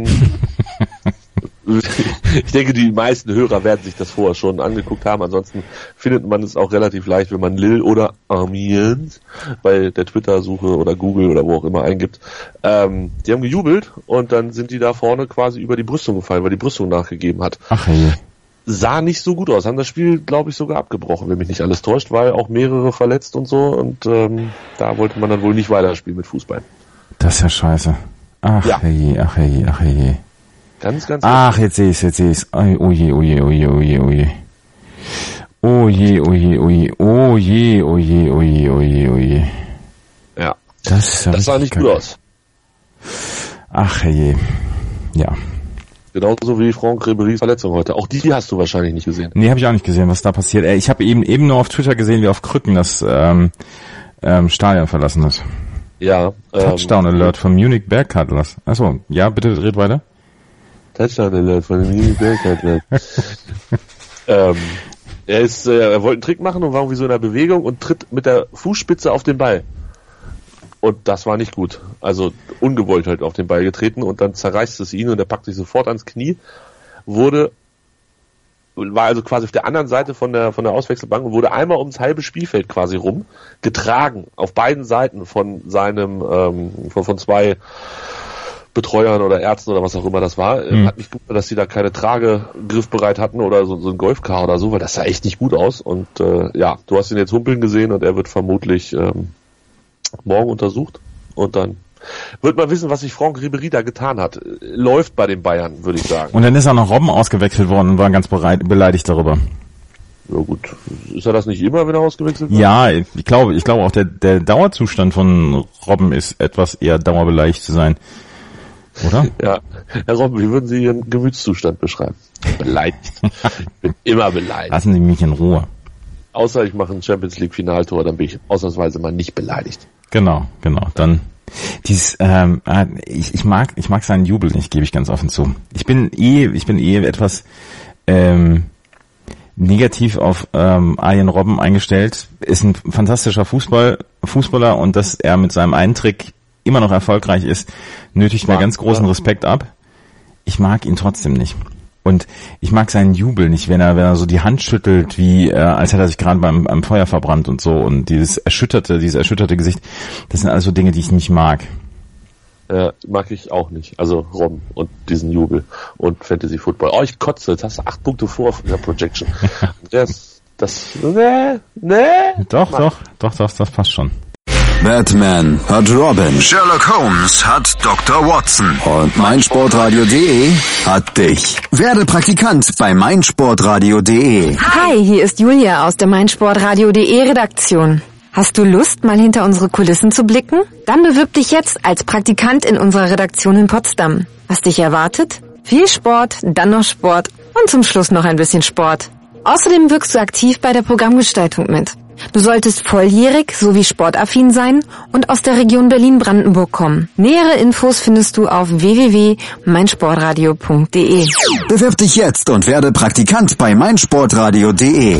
ich denke, die meisten Hörer werden sich das vorher schon angeguckt haben. Ansonsten findet man es auch relativ leicht, wenn man Lille oder Amiens bei der Twitter-Suche oder Google oder wo auch immer eingibt. Ähm, die haben gejubelt und dann sind die da vorne quasi über die Brüstung gefallen, weil die Brüstung nachgegeben hat. Ach hey. Sah nicht so gut aus. Haben das Spiel, glaube ich, sogar abgebrochen, wenn mich nicht alles täuscht, weil auch mehrere verletzt und so. Und ähm, da wollte man dann wohl nicht weiterspielen mit Fußball. Das ist ja scheiße. Ach Ja. hey, ach hey, ach hey. Ganz, ganz Ach, jetzt sehe ich's, jetzt sehe ich's. Oh je, oh je, oh je, oh je, oh je. Oh je, oh je, oh je, oh je, oh je, oh je, oh je, oh je. Ja. Das, ist ja Das sah richtig nicht gut kacke. aus. Ach je. Ja. Genauso wie Franck Ribéry's Verletzung heute. Auch die hast du wahrscheinlich nicht gesehen. Nee, habe ich auch nicht gesehen, was da passiert. Äh, Ich habe eben eben nur auf Twitter gesehen, wie auf Krücken das ähm, ähm, Stadion verlassen hat. Ja. Ähm, Touchdown Alert von Munich Bearcattlers. Achso, ja, bitte red weiter. Touchdown Alert von dem New York Alert. ähm, er ist, äh, er wollte einen Trick machen und war irgendwie so in der Bewegung und tritt mit der Fußspitze auf den Ball. Und das war nicht gut. Also ungewollt halt auf den Ball getreten und dann zerreißt es ihn und er packt sich sofort ans Knie. Wurde, war also quasi auf der anderen Seite von der, von der Auswechselbank und wurde einmal ums halbe Spielfeld quasi rum, getragen, auf beiden Seiten von seinem, ähm, von, von zwei Betreuern oder Ärzten oder was auch immer das war. Mhm. Hat nicht gut, dass sie da keine Trage griffbereit hatten oder so, so ein Golfcar oder so, weil das sah echt nicht gut aus. Und äh, ja, du hast ihn jetzt humpeln gesehen und er wird vermutlich ähm, morgen untersucht und dann wird man wissen, was sich Franck Ribéry da getan hat. Läuft bei den Bayern, würde ich sagen. Und dann ist auch noch Robben ausgewechselt worden und war ganz bereit, beleidigt darüber. Ja gut, ist er das nicht immer, wenn er ausgewechselt wird? Ja, ich glaube, ich glaube auch der, der Dauerzustand von Robben ist etwas eher dauerbeleidigt zu sein. Oder? Ja, Herr Robben, wie würden Sie Ihren Gemütszustand beschreiben? Beleidigt. Ich bin immer beleidigt. Lassen Sie mich in Ruhe. Außer ich mache ein Champions League Finaltor, dann bin ich ausnahmsweise mal nicht beleidigt. Genau, genau. Dann dieses, ähm, ich, ich mag, ich mag seinen Jubel nicht, gebe ich ganz offen zu. Ich bin eh, ich bin eh etwas ähm, negativ auf ähm, Arjen Robben eingestellt. Ist ein fantastischer Fußball, Fußballer und dass er mit seinem einen Trick immer noch erfolgreich ist, nötigt mir ganz großen Respekt ab. Ich mag ihn trotzdem nicht. Und ich mag seinen Jubel nicht, wenn er, wenn er so die Hand schüttelt, wie, äh, als hätte er sich gerade beim, beim Feuer verbrannt und so. Und dieses erschütterte, dieses erschütterte Gesicht, das sind also Dinge, die ich nicht mag. Äh, mag ich auch nicht. Also Robben und diesen Jubel und Fantasy Football. Oh, ich kotze, jetzt hast du acht Punkte vor in der Projection. das, das, nee, nee. Doch, doch, doch, doch, das passt schon. Batman hat Robin, Sherlock Holmes hat Doktor Watson und meinsportradio.de hat dich. Werde Praktikant bei meinsportradio.de. Hi, hier ist Julia aus der meinsportradio.de Redaktion. Hast du Lust, mal hinter unsere Kulissen zu blicken? Dann bewirb dich jetzt als Praktikant in unserer Redaktion in Potsdam. Was dich erwartet? Viel Sport, dann noch Sport und zum Schluss noch ein bisschen Sport. Außerdem wirkst du aktiv bei der Programmgestaltung mit. Du solltest volljährig sowie sportaffin sein und aus der Region Berlin-Brandenburg kommen. Nähere Infos findest du auf w w w punkt meinsportradio punkt de. Bewirb dich jetzt und werde Praktikant bei meinsportradio.de.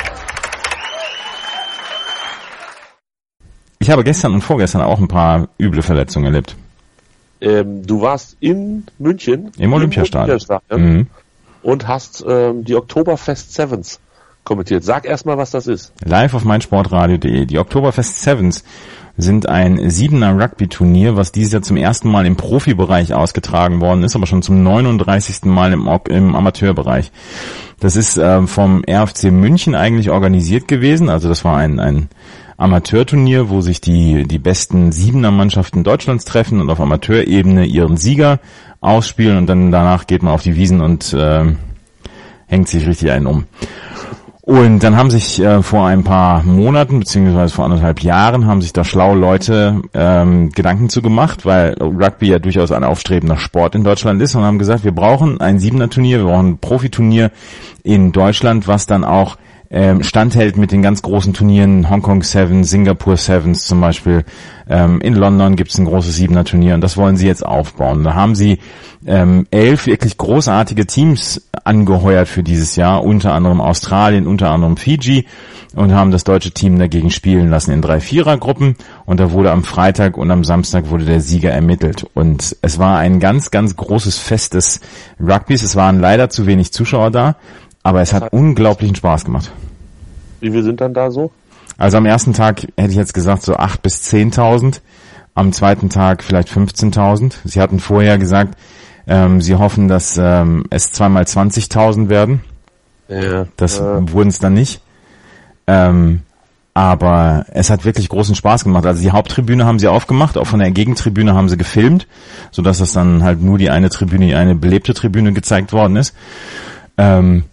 Ich habe gestern und vorgestern auch ein paar üble Verletzungen erlebt. Ähm, du warst in München. Im Olympiastadion. Mhm. Und hast ähm, die Oktoberfest Sevens kommentiert. Sag erstmal, was das ist. Live auf meinsportradio.de. Die Oktoberfest Sevens sind ein siebener Rugby-Turnier, was dieses Jahr zum ersten Mal im Profibereich ausgetragen worden ist, aber schon zum neununddreißigsten Mal im, im Amateurbereich. Das ist äh, vom R F C München eigentlich organisiert gewesen. Also das war ein, ein Amateurturnier, wo sich die, die besten Siebener-Mannschaften Deutschlands treffen und auf Amateurebene ihren Sieger ausspielen und dann danach geht man auf die Wiesen und äh, hängt sich richtig einen um. Und dann haben sich äh, vor ein paar Monaten, beziehungsweise vor anderthalb Jahren, haben sich da schlaue Leute ähm, Gedanken zu gemacht, weil Rugby ja durchaus ein aufstrebender Sport in Deutschland ist und haben gesagt, wir brauchen ein Siebener-Turnier, wir brauchen ein Profiturnier in Deutschland, was dann auch ähm, standhält mit den ganz großen Turnieren, Hongkong Sevens, Singapur Sevens zum Beispiel. Ähm, in London gibt es ein großes Siebener-Turnier und das wollen sie jetzt aufbauen. Da haben sie ähm, elf wirklich großartige Teams angeheuert für dieses Jahr, unter anderem Australien, unter anderem Fiji und haben das deutsche Team dagegen spielen lassen in drei Vierergruppen und da wurde am Freitag und am Samstag wurde der Sieger ermittelt und es war ein ganz, ganz großes Fest des Rugbys. Es waren leider zu wenig Zuschauer da, aber es hat unglaublichen Spaß gemacht. Wie viel sind dann da so? Also am ersten Tag hätte ich jetzt gesagt so acht bis zehntausend, am zweiten Tag vielleicht fünfzehntausend. Sie hatten vorher gesagt, ähm, sie hoffen, dass ähm, es zweimal zwanzigtausend werden. Ja, das ja. wurden es dann nicht. Ähm, aber es hat wirklich großen Spaß gemacht. Also die Haupttribüne haben sie aufgemacht, auch von der Gegentribüne haben sie gefilmt, sodass das dann halt nur die eine Tribüne, die eine belebte Tribüne gezeigt worden ist. Ähm,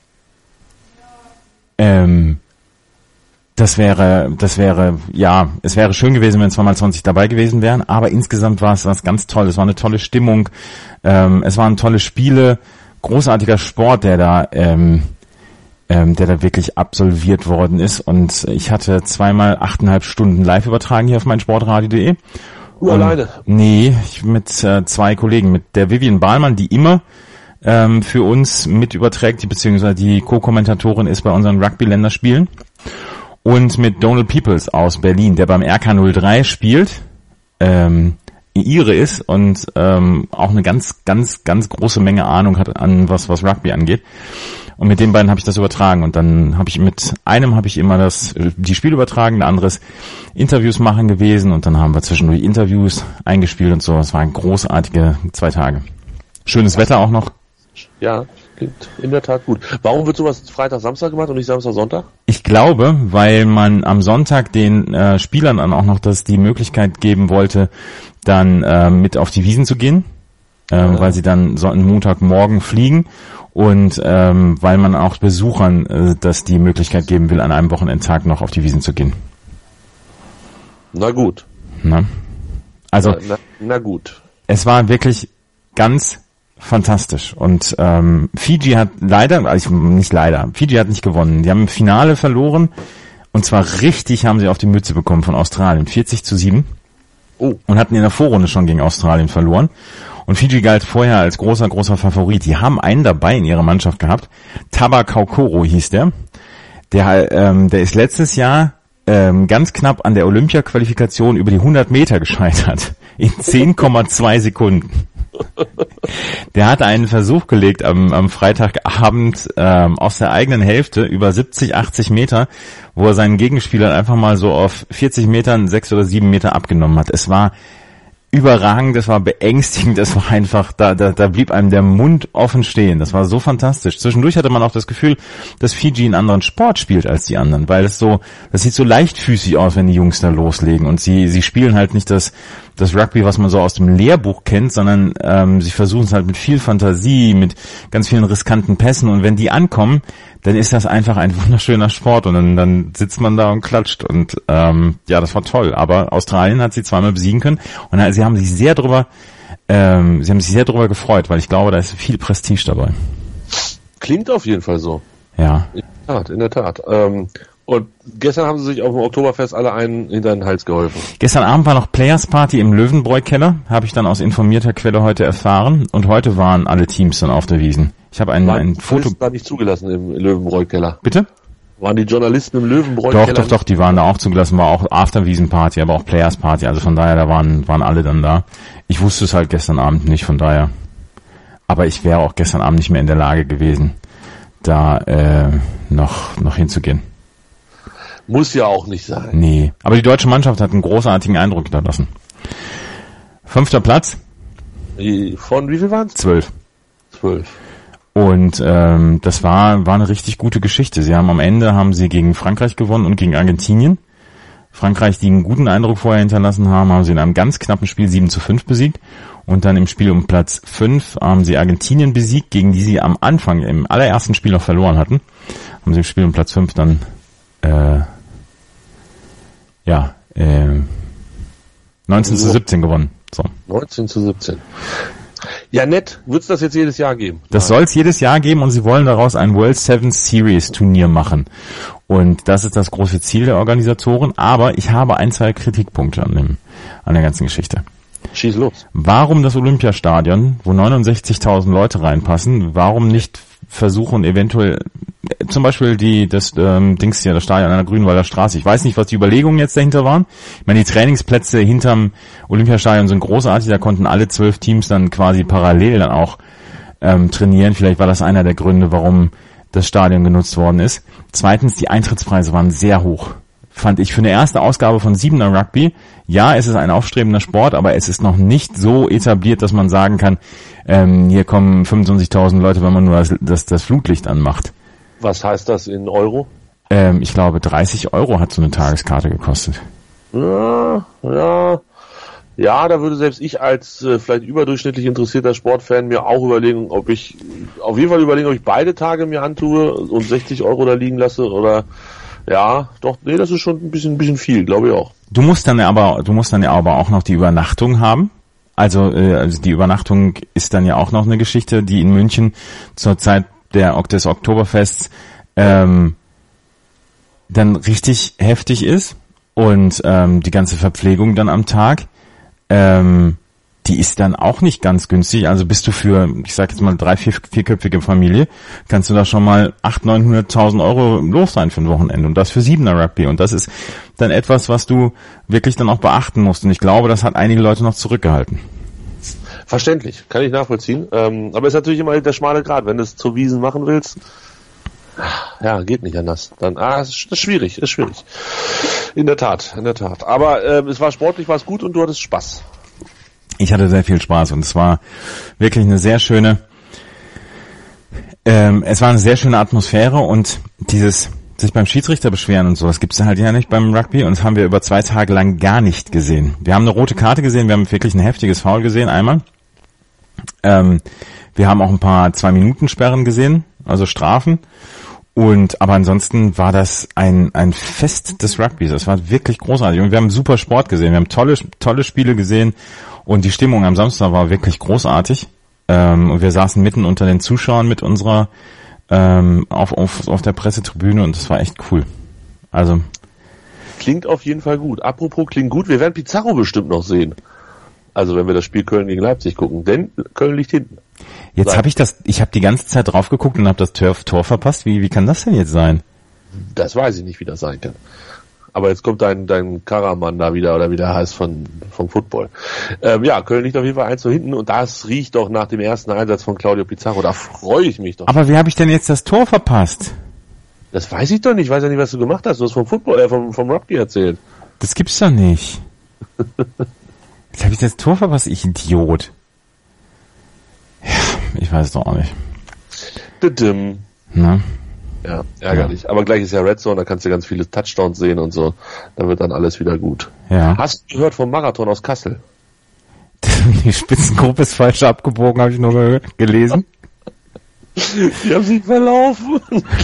ähm, Das wäre, das wäre, ja, es wäre schön gewesen, wenn zweimal zwanzig dabei gewesen wären, aber insgesamt war es was ganz Tolles. Es war eine tolle Stimmung, ähm, es waren tolle Spiele, großartiger Sport, der da, ähm, ähm, der da wirklich absolviert worden ist. Und ich hatte zweimal achteinhalb Stunden live übertragen hier auf meinsportradio punkt de. Du alleine? Nee, ich mit äh, zwei Kollegen, mit der Vivian Bahlmann, die immer ähm, für uns mit überträgt, die, beziehungsweise die Co-Kommentatorin ist bei unseren Rugby-Länderspielen. Und mit Donald Peoples aus Berlin, der beim R K null drei spielt, ähm, Ire ist und ähm, auch eine ganz, ganz, ganz große Menge Ahnung hat an was, was Rugby angeht. Und mit den beiden habe ich das übertragen. Und dann habe ich mit einem habe ich immer das die Spiele übertragen, der andere ist Interviews machen gewesen. Und dann haben wir zwischendurch Interviews eingespielt und so. Es waren großartige zwei Tage. Schönes Wetter auch noch. Ja, klingt in der Tat gut. Warum wird sowas Freitag, Samstag gemacht und nicht Samstag, Sonntag? Ich glaube, weil man am Sonntag den äh, Spielern dann auch noch das die Möglichkeit geben wollte, dann äh, mit auf die Wiesn zu gehen, äh, ja. weil sie dann so einen Montagmorgen fliegen und ähm, weil man auch Besuchern äh, das die Möglichkeit geben will, an einem Wochenendtag noch auf die Wiesn zu gehen. Na gut. Na? Also, na, na, na gut. Es war wirklich ganz fantastisch. Und ähm, Fiji hat leider, also nicht leider, Fiji hat nicht gewonnen. Die haben im Finale verloren und zwar richtig haben sie auf die Mütze bekommen von Australien, vierzig zu sieben. Oh. Und hatten in der Vorrunde schon gegen Australien verloren. Und Fiji galt vorher als großer, großer Favorit. Die haben einen dabei in ihrer Mannschaft gehabt. Taba Kaukoro hieß der. Der, ähm, der ist letztes Jahr ähm, ganz knapp an der Olympia-Qualifikation über die hundert Meter gescheitert. In zehn Komma zwei Sekunden. Der hat einen Versuch gelegt am, am Freitagabend ähm, aus der eigenen Hälfte über siebzig, achtzig Meter, wo er seinen Gegenspielern einfach mal so auf vierzig Metern sechs oder sieben Meter abgenommen hat. Es war überragend, das war beängstigend, das war einfach, da, da, da blieb einem der Mund offen stehen. Das war so fantastisch. Zwischendurch hatte man auch das Gefühl, dass Fiji einen anderen Sport spielt als die anderen, weil es so, das sieht so leichtfüßig aus, wenn die Jungs da loslegen und sie, sie spielen halt nicht das, das Rugby, was man so aus dem Lehrbuch kennt, sondern ähm, sie versuchen es halt mit viel Fantasie, mit ganz vielen riskanten Pässen und wenn die ankommen, dann ist das einfach ein wunderschöner Sport und dann, dann sitzt man da und klatscht und ähm, ja, das war toll. Aber Australien hat sie zweimal besiegen können und sie haben sich sehr drüber, ähm, sie haben sich sehr drüber gefreut, weil ich glaube, da ist viel Prestige dabei. Klingt auf jeden Fall so. Ja. In der Tat, in der Tat. Ähm, und gestern haben sie sich auf dem Oktoberfest alle einen hinter den Hals geholfen. Gestern Abend war noch Players Party im Löwenbräu-Keller, habe ich dann aus informierter Quelle heute erfahren und heute waren alle Teams dann auf der Wiesn. Ich habe ein, ein Foto... War nicht zugelassen im Löwenbräu-Keller. Bitte? Waren die Journalisten im Löwenbräu-Keller? Doch, doch, doch, die waren da auch zugelassen, war auch After-Wiesn-Party, aber auch Players-Party, also von daher, da waren waren alle dann da. Ich wusste es halt gestern Abend nicht, von daher. Aber ich wäre auch gestern Abend nicht mehr in der Lage gewesen, da äh, noch noch hinzugehen. Muss ja auch nicht sein. Nee, aber die deutsche Mannschaft hat einen großartigen Eindruck hinterlassen. Fünfter Platz. Von wie viel waren es? Zwölf. Zwölf. Und ähm, das war war eine richtig gute Geschichte. Sie haben am Ende haben sie gegen Frankreich gewonnen und gegen Argentinien. Frankreich, die einen guten Eindruck vorher hinterlassen haben, haben sie in einem ganz knappen Spiel sieben zu fünf besiegt. Und dann im Spiel um Platz fünf haben sie Argentinien besiegt, gegen die sie am Anfang im allerersten Spiel noch verloren hatten. Haben sie im Spiel um Platz fünf dann äh, ja äh, neunzehn zu siebzehn gewonnen. So. neunzehn zu siebzehn. Ja, nett. Wird es das jetzt jedes Jahr geben? Das soll es jedes Jahr geben und sie wollen daraus ein World Seven Series Turnier machen. Und das ist das große Ziel der Organisatoren. Aber ich habe ein, zwei Kritikpunkte an dem, an der ganzen Geschichte. Schieß los. Warum das Olympiastadion, wo neunundsechzigtausend Leute reinpassen, warum nicht versuchen eventuell zum Beispiel die das ähm, Dings hier, das Stadion an der Grünwalder Straße. Ich weiß nicht, was die Überlegungen jetzt dahinter waren. Ich meine, die Trainingsplätze hinterm Olympiastadion sind großartig. Da konnten alle zwölf Teams dann quasi parallel dann auch ähm, trainieren. Vielleicht war das einer der Gründe, warum das Stadion genutzt worden ist. Zweitens, die Eintrittspreise waren sehr hoch. Fand ich für eine erste Ausgabe von Siebener Rugby. Ja, es ist ein aufstrebender Sport, aber es ist noch nicht so etabliert, dass man sagen kann, ähm, hier kommen fünfundzwanzigtausend Leute, wenn man nur das, das, das Flutlicht anmacht. Was heißt das in Euro? Ähm, ich glaube, dreißig Euro hat so eine Tageskarte gekostet. Ja, ja, ja, da würde selbst ich als äh, vielleicht überdurchschnittlich interessierter Sportfan mir auch überlegen, ob ich, auf jeden Fall überlegen, ob ich beide Tage mir antue und sechzig Euro da liegen lasse oder, ja, doch, nee, das ist schon ein bisschen, ein bisschen viel, glaube ich auch. Du musst dann aber, du musst dann ja aber auch noch die Übernachtung haben. Also, äh, also die Übernachtung ist dann ja auch noch eine Geschichte, die in München zur Zeit der des Oktoberfests ähm, dann richtig heftig ist und ähm, die ganze Verpflegung dann am Tag, ähm, die ist dann auch nicht ganz günstig. Also bist du für, ich sag jetzt mal, drei, vier, vierköpfige Familie, kannst du da schon mal achthunderttausend, neunhunderttausend Euro los sein für ein Wochenende. Und das für Siebener Rugby. Und das ist dann etwas, was du wirklich dann auch beachten musst. Und ich glaube, das hat einige Leute noch zurückgehalten. Verständlich, kann ich nachvollziehen. Ähm, aber ist natürlich immer der schmale Grat. Wenn du es zur Wiesn machen willst, ja, geht nicht anders. Dann, ah, ist, ist schwierig, ist schwierig. In der Tat, in der Tat. Aber äh, es war sportlich, war es gut und du hattest Spaß. Ich hatte sehr viel Spaß und es war wirklich eine sehr schöne, ähm, es war eine sehr schöne Atmosphäre und dieses sich beim Schiedsrichter beschweren und so, das gibt's halt ja nicht beim Rugby und das haben wir über zwei Tage lang gar nicht gesehen. Wir haben eine rote Karte gesehen, wir haben wirklich ein heftiges Foul gesehen einmal. Ähm, wir haben auch ein paar Zwei-Minuten-Sperren gesehen, also Strafen. Und aber ansonsten war das ein ein Fest des Rugbys. Das war wirklich großartig. Und wir haben super Sport gesehen. Wir haben tolle tolle Spiele gesehen. Und die Stimmung am Samstag war wirklich großartig. Ähm, und wir saßen mitten unter den Zuschauern mit unserer ähm, auf, auf auf der Pressetribüne und das war echt cool. Also klingt auf jeden Fall gut. Apropos klingt gut, wir werden Pizarro bestimmt noch sehen. Also wenn wir das Spiel Köln gegen Leipzig gucken, denn Köln liegt hinten. Jetzt habe ich das, ich habe die ganze Zeit drauf geguckt und habe das Tor, Tor verpasst. Wie wie kann das denn jetzt sein? Das weiß ich nicht, wie das sein kann. Aber jetzt kommt dein dein Karaman da wieder, oder wie der heißt, von vom Football. Ähm, ja, Köln liegt auf jeden Fall eins zu hinten und das riecht doch nach dem ersten Einsatz von Claudio Pizarro. Da freue ich mich doch. Aber wie habe ich denn jetzt das Tor verpasst? Das weiß ich doch nicht. Ich weiß ja nicht, was du gemacht hast. Du hast vom Football, äh, vom, vom Rugby erzählt. Das gibt's doch nicht. Jetzt habe ich das Tor verpasst, ich Idiot. Ja, ich weiß es doch auch nicht. Didim. Na? Ja, ärgerlich. Ja. Aber gleich ist ja Red Zone, da kannst du ganz viele Touchdowns sehen und so. Da wird dann alles wieder gut. Ja. Hast du gehört vom Marathon aus Kassel? Die Spitzengruppe ist falsch abgebogen, habe ich nur gehört, gelesen. Die haben sich verlaufen.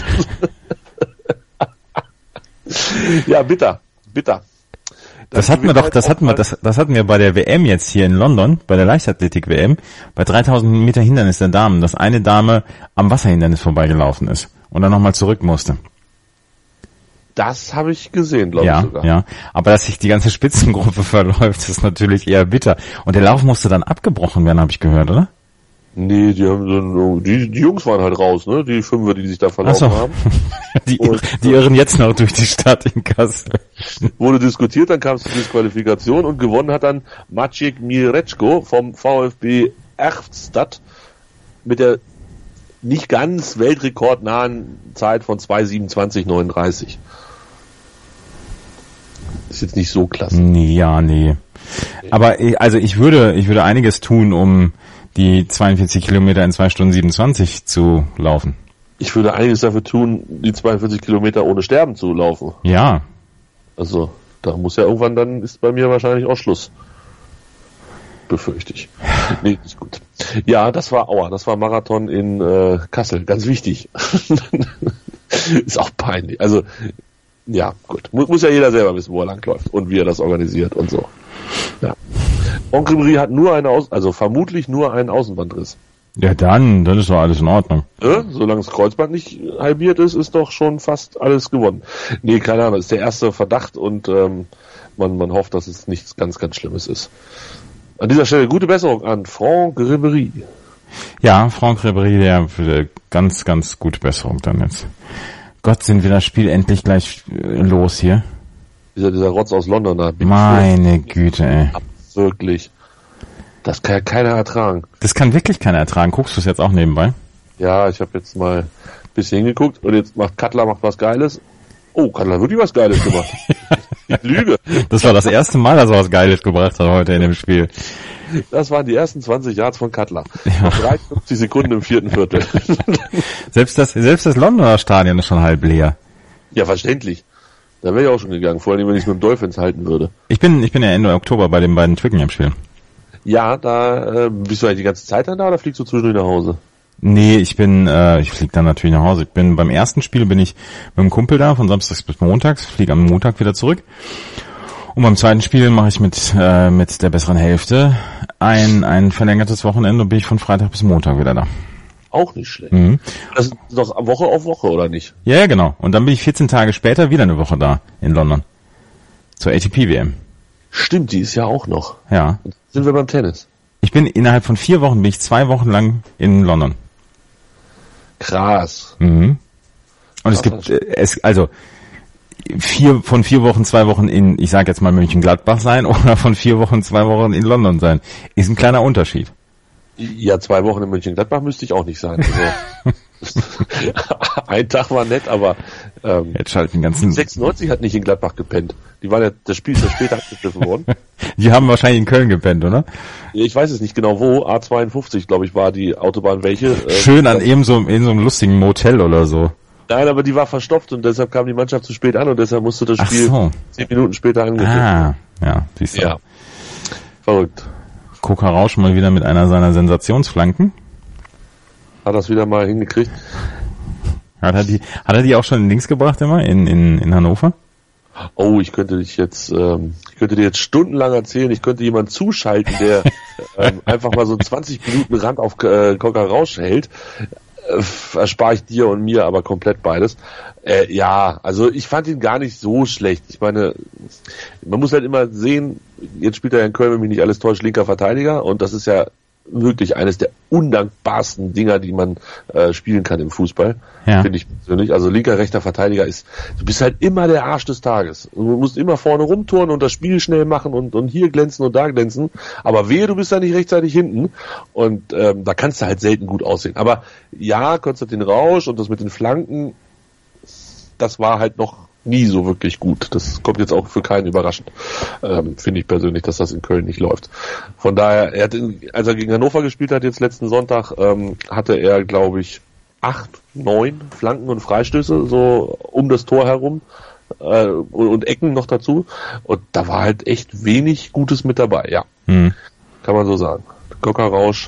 Ja, bitter, bitter. Das, das hatten wir doch, das hatten wir, das, das hatten wir bei der W M jetzt hier in London, bei der Leichtathletik-W M, bei dreitausend Meter Hindernis der Damen, dass eine Dame am Wasserhindernis vorbeigelaufen ist und dann nochmal zurück musste. Das habe ich gesehen, glaube ja, ich sogar. Ja, aber dass sich die ganze Spitzengruppe verläuft, ist natürlich eher bitter. Und der Lauf musste dann abgebrochen werden, habe ich gehört, oder? Nee, die haben so, die, die Jungs waren halt raus, ne? Die Fünfer, die sich da verlaufen so. haben. die, und, die irren jetzt noch durch die Stadt in Kassel. Wurde diskutiert, dann kam es zur Disqualifikation und gewonnen hat dann Maciek Mireczko vom VfB Erftstadt mit der nicht ganz weltrekordnahen Zeit von zwei siebenundzwanzig neununddreißig. Ist jetzt nicht so klasse. Nee, ja, nee. Aber also ich würde, ich würde einiges tun, um die zweiundvierzig Kilometer in zwei Stunden siebenundzwanzig zu laufen. Ich würde einiges dafür tun, die zweiundvierzig Kilometer ohne Sterben zu laufen. Ja. Also, da muss ja irgendwann, dann ist bei mir wahrscheinlich auch Schluss. Befürchte ich. Nee, nicht gut. Ja, das war Aua, das war Marathon in äh, Kassel, ganz wichtig. Ist auch peinlich. Also, ja, gut. Muss, muss ja jeder selber wissen, wo er langläuft und wie er das organisiert und so. Ja. Franck Ribéry hat nur eine Aus- also vermutlich nur einen Außenbandriss. Ja, dann, dann ist doch alles in Ordnung. Ja, solange das Kreuzband nicht halbiert ist, ist doch schon fast alles gewonnen. Nee, keine Ahnung, das ist der erste Verdacht und ähm, man, man hofft, dass es nichts ganz, ganz Schlimmes ist. An dieser Stelle gute Besserung an Franck Ribéry. Ja, Franck Ribéry, der für ganz, ganz gute Besserung dann jetzt. Gott, sind wir das Spiel endlich gleich los hier. Dieser, dieser Rotz aus London da. Meine Güte, ey. Wirklich. Das kann ja keiner ertragen. Das kann wirklich keiner ertragen. Guckst du es jetzt auch nebenbei? Ja, ich habe jetzt mal ein bisschen hingeguckt und jetzt macht Cutler macht was Geiles. Oh, Cutler hat wirklich was Geiles gemacht. Ich lüge. Das war das erste Mal, dass er was Geiles gebracht hat heute in dem Spiel. Das waren die ersten zwanzig Yards von Cutler. Ja. dreiundfünfzig Sekunden im vierten Viertel. Selbst das, selbst das Londoner Stadion ist schon halb leer. Ja, verständlich. Da wäre ich auch schon gegangen, vor allem, wenn ich es mit dem Dolphins halten würde. Ich bin, ich bin ja Ende Oktober bei den beiden Twickenham-Spielen. Ja, da, äh, bist du eigentlich die ganze Zeit dann da oder fliegst du zwischendurch nach Hause? Nee, ich bin, äh, ich fliege dann natürlich nach Hause. Ich bin beim ersten Spiel bin ich mit einem Kumpel da, von Samstags bis Montags, fliege am Montag wieder zurück. Und beim zweiten Spiel mache ich mit, äh, mit der besseren Hälfte ein, ein verlängertes Wochenende und bin ich von Freitag bis Montag wieder da. Auch nicht schlecht. Mhm. Das ist doch Woche auf Woche, oder nicht? Ja, ja, genau. Und dann bin ich vierzehn Tage später wieder eine Woche da in London. Zur A T P W M. Stimmt, die ist ja auch noch. Ja. Und sind wir beim Tennis? Ich bin innerhalb von vier Wochen, bin ich zwei Wochen lang in London. Krass. Mhm. Und es gibt, äh, es, also, vier, von vier Wochen, zwei Wochen in, ich sag jetzt mal Mönchengladbach sein oder von vier Wochen, zwei Wochen in London sein. Ist ein kleiner Unterschied. Ja, zwei Wochen in Mönchengladbach müsste ich auch nicht sein. Also, ein Tag war nett, aber ähm, jetzt halt den ganzen sechsundneunzig hat nicht in Gladbach gepennt. Die waren ja, das Spiel ist ja später abgepfiffen worden. Die haben wahrscheinlich in Köln gepennt, oder? Ich weiß es nicht genau wo. A zweiundfünfzig, glaube ich, war die Autobahn welche. Äh, Schön an eben so, in so einem lustigen Motel oder so. Nein, aber die war verstopft und deshalb kam die Mannschaft zu spät an und deshalb musste das Ach Spiel so. zehn Minuten später angepfiffen. Ah, ja, siehst du. Ja. Verrückt. Koka Rausch mal wieder mit einer seiner Sensationsflanken. Hat das wieder mal hingekriegt? Hat er die, hat er die auch schon in Links gebracht immer, in, in, in Hannover? Oh, ich könnte dich jetzt, ähm, ich könnte dir jetzt stundenlang erzählen, ich könnte jemanden zuschalten, der ähm, einfach mal so einen zwanzig Minuten Rand auf äh, Koka Rausch hält. Äh, erspare ich dir und mir aber komplett beides. Äh, ja, also ich fand ihn gar nicht so schlecht. Ich meine, man muss halt immer sehen, jetzt spielt er ja in Köln, wenn mich nicht alles täuscht, linker Verteidiger und das ist ja wirklich eines der undankbarsten Dinger, die man äh, spielen kann im Fußball, ja. Finde ich persönlich. Also linker, rechter Verteidiger ist, du bist halt immer der Arsch des Tages. Du musst immer vorne rumturnen und das Spiel schnell machen und, und hier glänzen und da glänzen, aber wehe, du bist da nicht rechtzeitig hinten und ähm, da kannst du halt selten gut aussehen. Aber ja, Konstantin Rausch und das mit den Flanken, das war halt noch nie so wirklich gut. Das kommt jetzt auch für keinen überraschend. Ähm, finde ich persönlich, dass das in Köln nicht läuft. Von daher, er hat in, als er gegen Hannover gespielt hat, jetzt letzten Sonntag, ähm, hatte er, glaube ich, acht, neun Flanken und Freistöße so um das Tor herum äh, und, und Ecken noch dazu. Und da war halt echt wenig Gutes mit dabei, ja. Hm. Kann man so sagen. Koka Rausch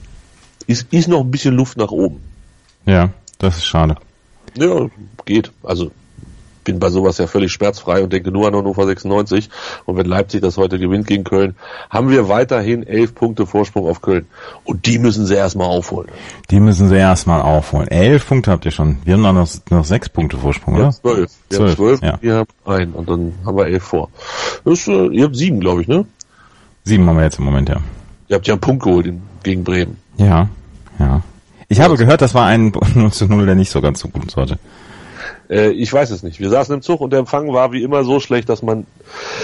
ist, ist noch ein bisschen Luft nach oben. Ja, das ist schade. Ja, geht. Also bin bei sowas ja völlig schmerzfrei und denke nur an Hannover sechsundneunzig. Und wenn Leipzig das heute gewinnt gegen Köln, haben wir weiterhin elf Punkte Vorsprung auf Köln. Und die müssen sie erstmal aufholen. Die müssen sie erstmal aufholen. Elf Punkte habt ihr schon. Wir haben noch, noch sechs Punkte Vorsprung, oder? Ja, zwölf. Wir zwölf, haben zwölf, ja. Wir haben einen und dann haben wir elf vor. Das ist, äh, ihr habt sieben, glaube ich, ne? Sieben haben wir jetzt im Moment, ja. Ihr habt ja einen Punkt geholt in, gegen Bremen. Ja, ja. Ich habe gehört, das war ein null zu null, der nicht so ganz so gut sollte. Äh, ich weiß es nicht. Wir saßen im Zug und der Empfang war wie immer so schlecht, dass man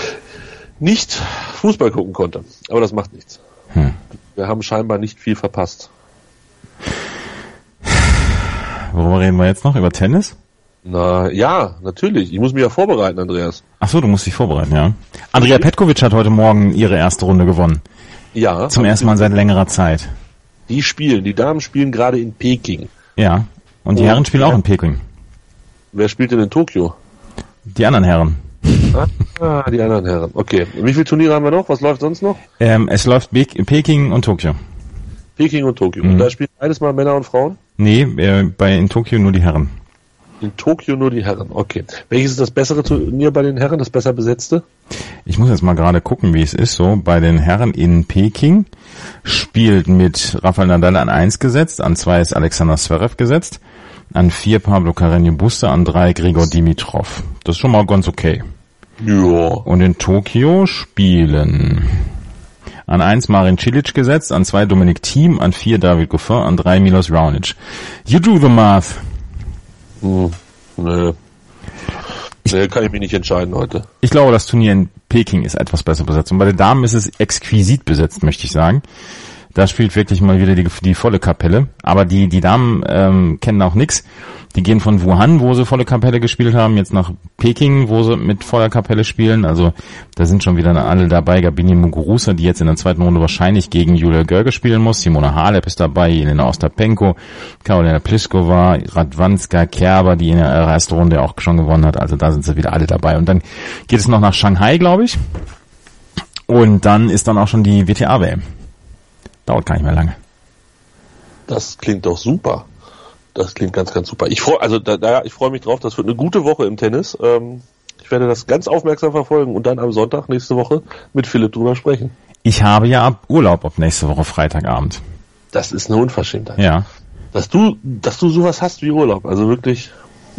nicht Fußball gucken konnte. Aber das macht nichts. Hm. Wir haben scheinbar nicht viel verpasst. Worüber reden wir jetzt noch? Über Tennis? Na ja, natürlich. Ich muss mich ja vorbereiten, Andreas. Ach so, du musst dich vorbereiten, ja. Andrea Petkovic hat heute Morgen ihre erste Runde gewonnen. Ja. Zum ersten Mal seit längerer Zeit. Die spielen, die Damen spielen gerade in Peking. Ja. Und die Und Herren spielen auch in Peking. Wer spielt denn in Tokio? Die anderen Herren. Ah, die anderen Herren. Okay. Und wie viele Turniere haben wir noch? Was läuft sonst noch? Ähm, es läuft Be- Peking und Tokio. Peking und Tokio. Mhm. Und da spielen beides mal Männer und Frauen? Nee, äh, bei in Tokio nur die Herren. In Tokio nur die Herren. Okay. Welches ist das bessere Turnier bei den Herren? Das besser besetzte? Ich muss jetzt mal gerade gucken, wie es ist. So, bei den Herren in Peking spielt mit Rafael Nadal an eins gesetzt, an zwei ist Alexander Zverev gesetzt, an vier Pablo Carreño Busta, an drei Grigor Dimitrov. Das ist schon mal ganz okay. Ja. Und in Tokio spielen an eins Marin Cilic gesetzt, an zwei Dominic Thiem, an vier David Goffin, an drei Milos Raonic. You do the math. Hm, nö. Nee, kann ich mich nicht entscheiden heute. Ich glaube, das Turnier in Peking ist etwas besser besetzt. Und bei den Damen ist es exquisit besetzt, möchte ich sagen. Da spielt wirklich mal wieder die, die volle Kapelle. Aber die, die Damen ähm, kennen auch nix. Die gehen von Wuhan, wo sie volle Kapelle gespielt haben, jetzt nach Peking, wo sie mit voller Kapelle spielen. Also da sind schon wieder alle dabei. Gabini Muguruza, die jetzt in der zweiten Runde wahrscheinlich gegen Julia Görge spielen muss. Simona Halep ist dabei, Jelena Ostapenko, Karolina Pliskova, Radwanska, Kerber, die in der ersten Runde auch schon gewonnen hat. Also da sind sie wieder alle dabei. Und dann geht es noch nach Shanghai, glaube ich. Und dann ist dann auch schon die W T A-W M. Dauert gar nicht mehr lange. Das klingt doch super. Das klingt ganz, ganz super. Ich freue, also da, da, ich freue mich drauf. Das wird eine gute Woche im Tennis. Ähm, ich werde das ganz aufmerksam verfolgen und dann am Sonntag nächste Woche mit Philipp drüber sprechen. Ich habe ja ab Urlaub ab nächste Woche Freitagabend. Das ist eine Unverschämtheit. Ja. Dass du, dass du sowas hast wie Urlaub. Also wirklich.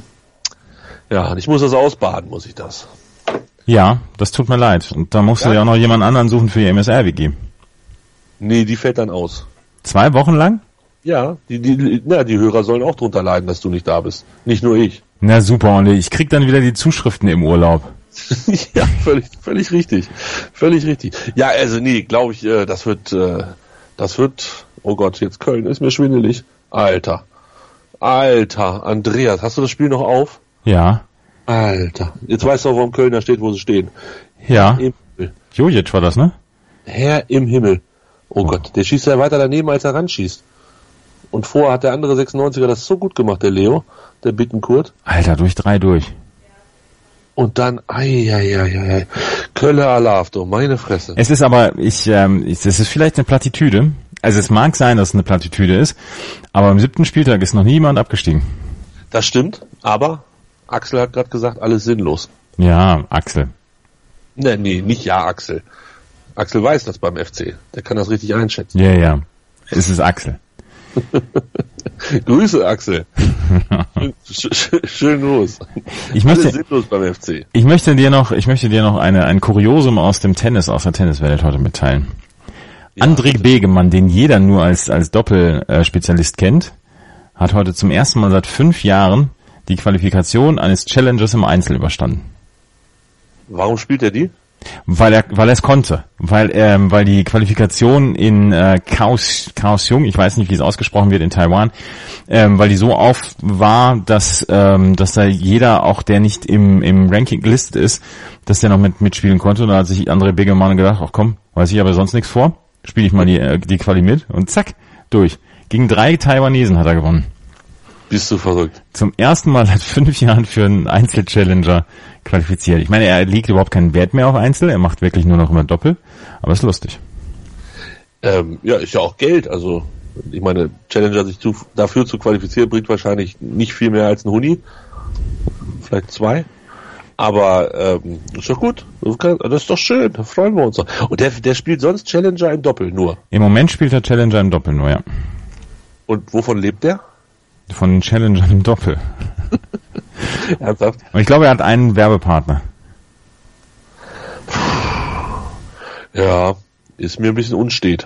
Ja, ich muss das ausbaden, muss ich das. Ja, das tut mir leid. Und da musst ja. du ja auch noch jemand anderen suchen für die M S R W G. Nee, die fällt dann aus. Zwei Wochen lang? Ja, die, die, na, die Hörer sollen auch drunter leiden, dass du nicht da bist. Nicht nur ich. Na super, und ich krieg dann wieder die Zuschriften im Urlaub. Ja, völlig, völlig richtig. Völlig richtig. Ja, also nee, glaube ich, äh, das wird, äh, das wird, oh Gott, jetzt Köln ist mir schwindelig. Alter. Alter, Andreas, hast du das Spiel noch auf? Ja. Alter. Jetzt weißt du auch, warum Köln da steht, wo sie stehen. Ja. Herr im Himmel. Jojic war das, ne? Herr im Himmel. Oh, oh Gott, der schießt ja weiter daneben, als er ranschießt. Und vorher hat der andere sechsundneunziger das so gut gemacht, der Leo, der Bittenkurt. Alter, durch drei durch. Und dann, ei, ei, ei, ei. Kölle Alav, du, meine Fresse. Es ist aber, ich, ähm, es ist vielleicht eine Plattitüde. Also es mag sein, dass es eine Plattitüde ist, aber am siebten Spieltag ist noch niemand abgestiegen. Das stimmt, aber Axel hat gerade gesagt, alles sinnlos. Ja, Axel. Nee, nee, nicht ja, Axel. Axel weiß das beim F C. Der kann das richtig einschätzen. Ja, ja. Es ist Axel. Grüße, Axel. schön, schön, schön los. Ich möchte, Alles sinnlos beim F C. Ich möchte dir noch, ich möchte dir noch eine, ein Kuriosum aus dem Tennis, aus der Tenniswelt heute mitteilen. Ja, André bitte. Begemann, den jeder nur als, als Doppelspezialist kennt, hat heute zum ersten Mal seit fünf Jahren die Qualifikation eines Challengers im Einzel überstanden. Warum spielt er die? Weil er, weil er es konnte, weil ähm, weil die Qualifikation in äh, Kaos, Kaohsiung, ich weiß nicht, wie es ausgesprochen wird in Taiwan, ähm, weil die so auf war, dass ähm, dass da jeder, auch der nicht im im Ranking gelistet ist, dass der noch mit mitspielen konnte. Und da hat sich André Begemann gedacht, ach komm, weiß ich aber sonst nichts vor, spiele ich mal die äh, die Quali mit und zack durch. Gegen drei Taiwanesen hat er gewonnen. Bist du verrückt? Zum ersten Mal seit fünf Jahren für einen Einzel-Challenger qualifiziert. Ich meine, er legt überhaupt keinen Wert mehr auf Einzel, er macht wirklich nur noch immer Doppel, aber ist lustig. Ähm, ja, ist ja auch Geld, also ich meine, Challenger sich zu, dafür zu qualifizieren, bringt wahrscheinlich nicht viel mehr als ein Huni, vielleicht zwei, aber ähm, ist doch gut, das ist doch schön, da freuen wir uns doch. Und der, der spielt sonst Challenger im Doppel nur? Im Moment spielt er Challenger im Doppel nur, ja. Und wovon lebt der? Von den Challengern im Doppel. Ernsthaft? Und ich glaube, er hat einen Werbepartner. Ja, ist mir ein bisschen unstet.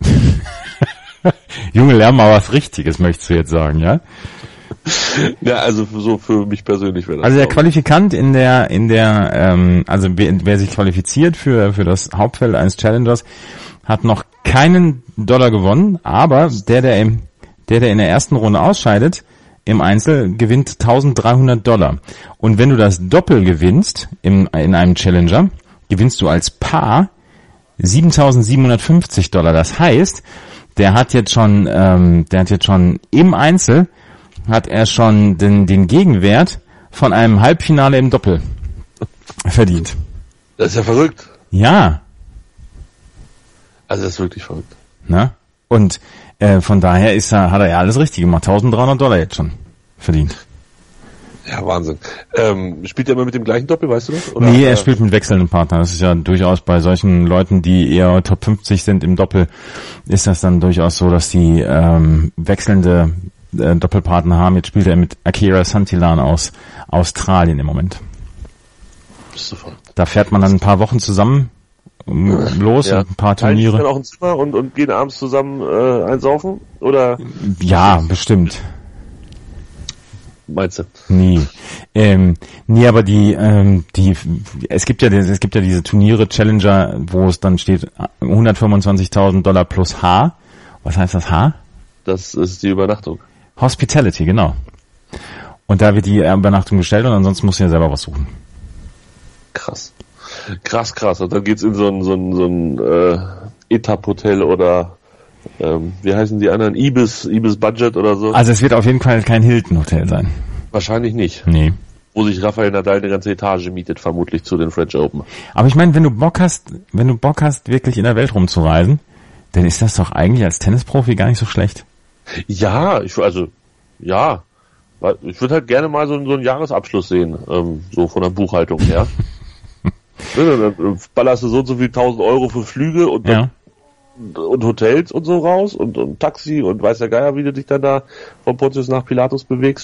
Junge, lern mal was Richtiges, möchtest du jetzt sagen, ja? Ja, also so für mich persönlich wäre das. Also der Qualifikant in der, in der, ähm, also wer, wer sich qualifiziert für für das Hauptfeld eines Challengers, hat noch keinen Dollar gewonnen, aber der, der im Der, der in der ersten Runde ausscheidet, im Einzel, gewinnt dreizehnhundert Dollar. Und wenn du das Doppel gewinnst, im, in einem Challenger, gewinnst du als Paar siebentausendsiebenhundertfünfzig Dollar. Das heißt, der hat jetzt schon, ähm, der hat jetzt schon im Einzel, hat er schon den, den Gegenwert von einem Halbfinale im Doppel verdient. Das ist ja verrückt. Ja. Also das ist wirklich verrückt. Na? Und äh, von daher ist er, hat er ja alles richtig gemacht. dreizehnhundert Dollar jetzt schon verdient. Ja, Wahnsinn. Ähm, spielt er immer mit dem gleichen Doppel, weißt du das? Oder, nee, er äh, spielt mit wechselnden Partnern. Das ist ja durchaus bei solchen Leuten, die eher Top fünfzig sind im Doppel, ist das dann durchaus so, dass die ähm, wechselnde äh, Doppelpartner haben. Jetzt spielt er mit Akira Santillan aus Australien im Moment. Bist du verrückt. Da fährt man dann ein paar Wochen zusammen los, ja. ein paar Turniere. Dann auch ein Zimmer und, und gehen abends zusammen äh, einsaufen? Oder? Ja, bestimmt. Meinst du? Nee. Ähm, nee, aber die, ähm, die, es gibt ja, es gibt ja diese Turniere, Challenger, wo es dann steht hundertfünfundzwanzigtausend Dollar plus H. Was heißt das H? Das ist die Übernachtung. Hospitality, genau. Und da wird die Übernachtung gestellt und ansonsten musst du ja selber was suchen. Krass. Krass, krass. Und dann geht's in so ein, so ein, so ein äh, Etap-Hotel oder ähm, wie heißen die anderen? Ibis, Ibis Budget oder so? Also es wird auf jeden Fall kein Hilton-Hotel sein. Wahrscheinlich nicht. Nee. Wo sich Rafael Nadal eine ganze Etage mietet, vermutlich zu den French Open. Aber ich meine, wenn du Bock hast, wenn du Bock hast, wirklich in der Welt rumzureisen, dann ist das doch eigentlich als Tennisprofi gar nicht so schlecht. Ja, ich also ja. Ich würde halt gerne mal so, so einen Jahresabschluss sehen, ähm, so von der Buchhaltung her. Dann ballerst du so und so viel tausend Euro für Flüge und, ja. und, und Hotels und so raus und, und Taxi und weiß der Geier, wie du dich dann da von Pontius nach Pilatus bewegst.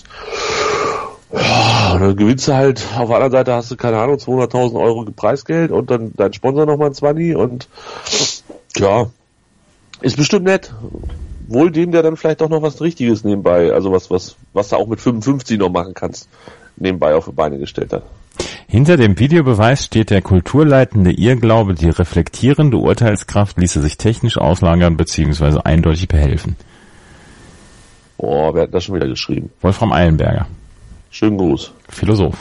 Ja, und dann gewinnst du halt, auf der anderen Seite hast du, keine Ahnung, zweihunderttausend Euro Preisgeld und dann dein Sponsor nochmal ein Zwanni und ja, Ist bestimmt nett. Wohl dem, der dann vielleicht doch noch was Richtiges nebenbei, also was, was, was du auch mit fünfundfünfzig noch machen kannst, nebenbei auf die Beine gestellt hat. Hinter dem Videobeweis steht der kulturleitende Irrglaube, die reflektierende Urteilskraft ließe sich technisch auslagern bzw. eindeutig behelfen. Boah, wer hat das schon wieder geschrieben? Wolfram Eilenberger. Schönen Gruß. Philosoph.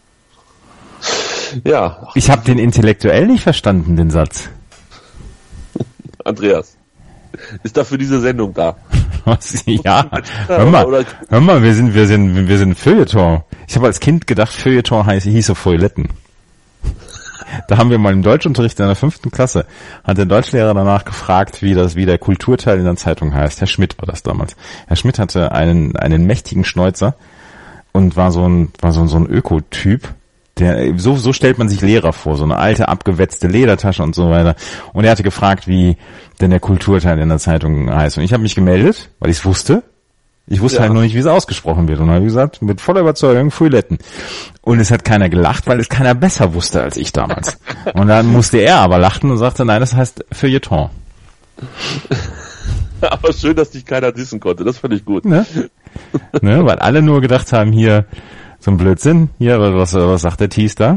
Ja. Ich habe den intellektuell nicht verstanden, den Satz. Andreas, ist dafür diese Sendung da? Was? Ja, hör mal, hör mal, wir sind, wir sind, wir sind Feuilleton. Ich habe als Kind gedacht, Feuilleton heißt, hieße Feuilletten. Da haben wir mal im Deutschunterricht in der fünften Klasse, hat der Deutschlehrer danach gefragt, wie das, wie der Kulturteil in der Zeitung heißt. Herr Schmidt war das damals. Herr Schmidt hatte einen, einen mächtigen Schnäuzer und war so ein, war so ein, so ein Ökotyp. Der, so, so stellt man sich Lehrer vor, so eine alte, abgewetzte Ledertasche und so weiter. Und er hatte gefragt, wie denn der Kulturteil in der Zeitung heißt. Und ich habe mich gemeldet, weil ich es wusste. Ich wusste ja. halt noch nicht, wie es ausgesprochen wird. Und habe gesagt, mit voller Überzeugung, Feuilletten. Und es hat keiner gelacht, weil es keiner besser wusste als ich damals. Und dann musste er aber lachen und sagte, nein, das heißt Feuilleton. Aber schön, dass dich keiner dissen konnte. Das fand ich gut. Ne? Ne? Weil alle nur gedacht haben, hier, so ein Blödsinn. Hier, was, was sagt der Thies da?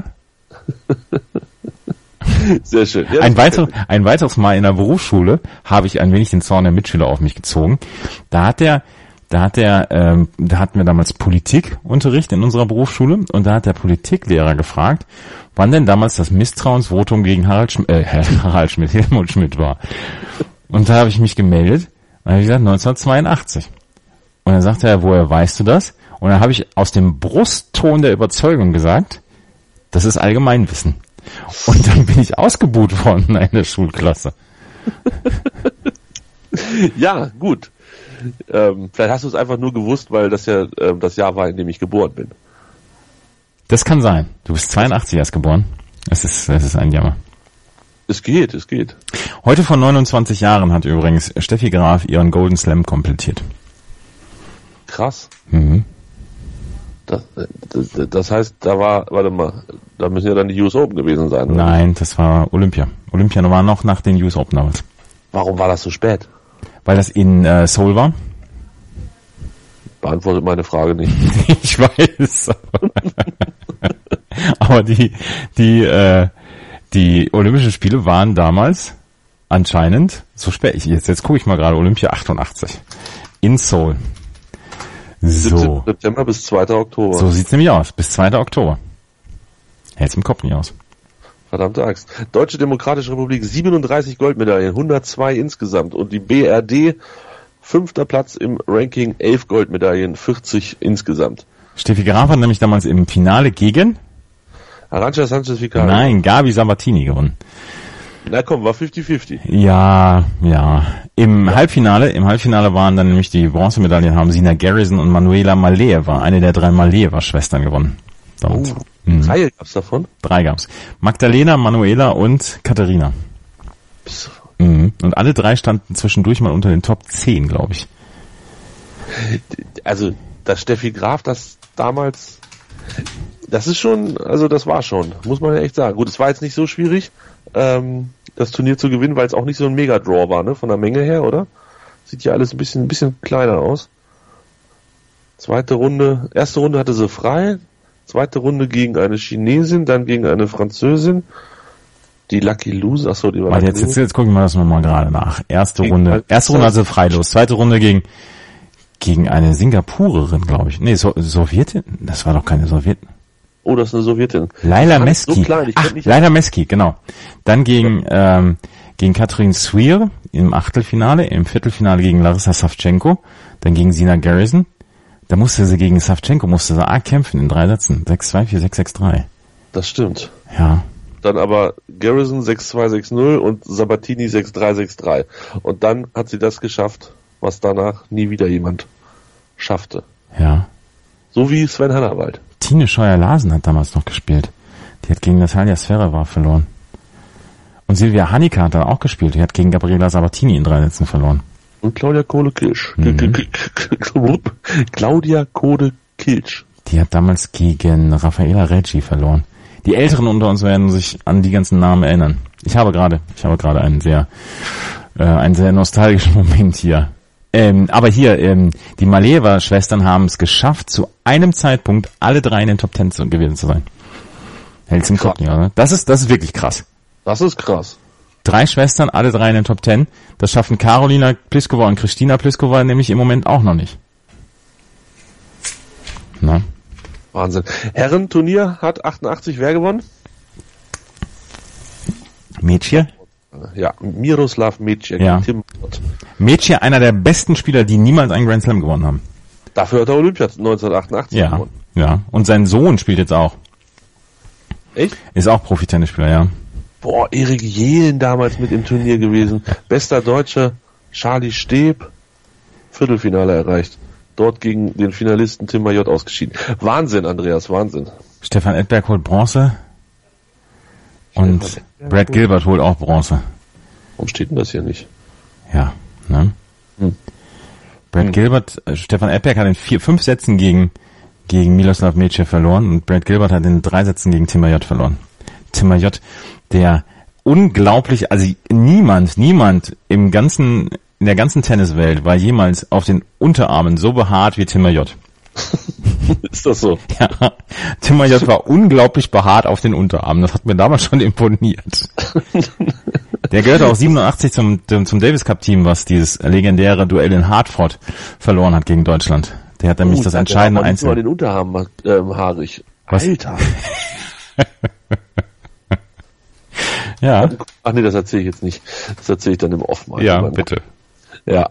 Sehr schön. Ja, ein, weiter, ein weiteres Mal in der Berufsschule habe ich ein wenig den Zorn der Mitschüler auf mich gezogen. Da hat der, da hat der, ähm, da hatten wir damals Politikunterricht in unserer Berufsschule und da hat der Politiklehrer gefragt, wann denn damals das Misstrauensvotum gegen Harald Schmidt, äh, Harald Schmidt, Helmut Schmidt war. Und da habe ich mich gemeldet und habe gesagt neunzehnhundertzweiundachtzig. Und dann sagte er, woher weißt du das? Und dann habe ich aus dem Brustton der Überzeugung gesagt, das ist Allgemeinwissen. Und dann bin ich ausgebuht worden in der Schulklasse. Ja, gut. Ähm, vielleicht hast du es einfach nur gewusst, weil das ja ähm, das Jahr war, in dem ich geboren bin. Das kann sein. Du bist zweiundachtzig erst geboren. Es ist, es ist ein Jammer. Es geht, es geht. Heute vor neunundzwanzig Jahren hat übrigens Steffi Graf ihren Golden Slam komplettiert. Krass. Mhm. Das, das, das heißt, da war, warte mal, da müssen ja dann die U S Open gewesen sein, oder? Nein, das war Olympia. Olympia war noch nach den U S Open damals. Warum war das so spät? Weil das in äh, Seoul war. Beantwortet meine Frage nicht. Ich weiß. Aber die, die, äh, die Olympischen Spiele waren damals anscheinend so spät. Ich, jetzt, jetzt gucke ich mal gerade, Olympia achtundachtzig. In Seoul. So. September bis zweiter Oktober. So sieht's nämlich aus. Bis zweiter Oktober. Hält's im Kopf nicht aus. Verdammte Axt. Deutsche Demokratische Republik siebenunddreißig Goldmedaillen, hundertzwei insgesamt. Und die B R D fünfter Platz im Ranking, elf Goldmedaillen, vierzig insgesamt. Steffi Graf hat nämlich damals im Finale gegen Arantxa Sánchez Vicario. Nein, Gabi Sabatini gewonnen. Na komm, war fünfzig fünfzig. Ja, ja. Im Halbfinale, im Halbfinale waren dann nämlich die Bronzemedaillen, haben Sina Garrison und Manuela Maleeva, eine der drei Maleeva-Schwestern gewonnen. Oh, mhm. Drei gab's davon? Drei gab's. Magdalena, Manuela und Katharina. Mhm. Und alle drei standen zwischendurch mal unter den Top zehn, glaube ich. Also, dass Steffi Graf das damals, das ist schon, also das war schon, muss man ja echt sagen. Gut, es war jetzt nicht so schwierig, ähm, das Turnier zu gewinnen, weil es auch nicht so ein Mega-Draw war, ne, von der Menge her, oder? Sieht ja alles ein bisschen, ein bisschen kleiner aus. Zweite Runde, erste Runde hatte sie frei, zweite Runde gegen eine Chinesin, dann gegen eine Französin, die Lucky Loser, achso, die war Warte, jetzt, jetzt, jetzt gucken wir das nochmal gerade nach. Erste Runde, erste Runde hatte sie freilos, zweite Runde gegen, gegen eine Singapurerin, glaube ich. Nee, so, Sowjetin? Das war doch keine Sowjetin. Oh, das ist eine Sowjetin. Laila Meski. So klein, Ach, Laila Meski, genau. Dann gegen, ähm, gegen Katrin Swier im Achtelfinale, im Viertelfinale gegen Larissa Savchenko, dann gegen Sina Garrison. Da musste sie gegen Savchenko, musste sie arg kämpfen in drei Sätzen. sechs zwei, vier sechs, sechs drei. Das stimmt. Ja. Dann aber Garrison sechs zwei, sechs null und Sabatini sechs drei, sechs drei. Und dann hat sie das geschafft, was danach nie wieder jemand schaffte. Ja. So wie Sven Hannawald. Tine Scheuer-Larsen hat damals noch gespielt. Die hat gegen Natalia Sverova verloren. Und Silvia Hanika hat dann auch gespielt. Die hat gegen Gabriela Sabatini in drei Sätzen verloren. Und Claudia Kode-Kilsch. Mhm. Claudia Kode-Kilsch. Die hat damals gegen Raffaella Reggi verloren. Die Älteren unter uns werden sich an die ganzen Namen erinnern. Ich habe gerade, ich habe gerade einen sehr Äh, ein sehr nostalgischer Moment hier. Ähm, aber hier, ähm, die Maleeva-Schwestern haben es geschafft, zu einem Zeitpunkt alle drei in den Top Ten zu, gewesen zu sein. Hält's im Kopf, ja, ne? Das ist, das ist wirklich krass. Das ist krass. Drei Schwestern, alle drei in den Top Ten. Das schaffen Karolina Pliskova und Kristina Pliskova nämlich im Moment auch noch nicht. Na? Wahnsinn. Herrenturnier hat achtundachtzig wer gewonnen? Mädchen? Ja, Miroslav Meček. Ja. Meček, einer der besten Spieler, die niemals einen Grand Slam gewonnen haben. Dafür hat er Olympia neunzehnhundertachtundachtzig ja. gewonnen. Ja, und sein Sohn spielt jetzt auch. Echt? Ist auch Profitennisspieler, ja. Boah, Erik Jehlen damals mit im Turnier gewesen. Bester Deutscher, Charlie Steb, Viertelfinale erreicht. Dort gegen den Finalisten Tim Mayotte ausgeschieden. Wahnsinn, Andreas, Wahnsinn. Stefan Edberg holt Bronze. Und Edberg Brad Gilbert holt auch Bronze. Warum steht denn das hier nicht? Ja, ne? Hm. Brad hm. Gilbert, äh, Stefan Edberg hat in vier, fünf Sätzen gegen, gegen Miroslav Meček verloren und Brad Gilbert hat in drei Sätzen gegen Tim Mayotte verloren. Tim Mayotte, der unglaublich, also niemand, niemand im ganzen, in der ganzen Tenniswelt war jemals auf den Unterarmen so behaart wie Tim Mayotte. Ist das so? Ja, Tim Mayotte war unglaublich behaart auf den Unterarmen. Das hat mir damals schon imponiert. Der gehörte auch siebenundachtzig zum, zum Davis Cup Team, was dieses legendäre Duell in Hartford verloren hat gegen Deutschland. Der hat nämlich uh, das entscheidende Einzel. Nur den Unterarm ähm, haarig. Was? Alter. Ja. Ach nee, das erzähle ich jetzt nicht. Das erzähle ich dann im Off mal. Ja, bitte. Ja.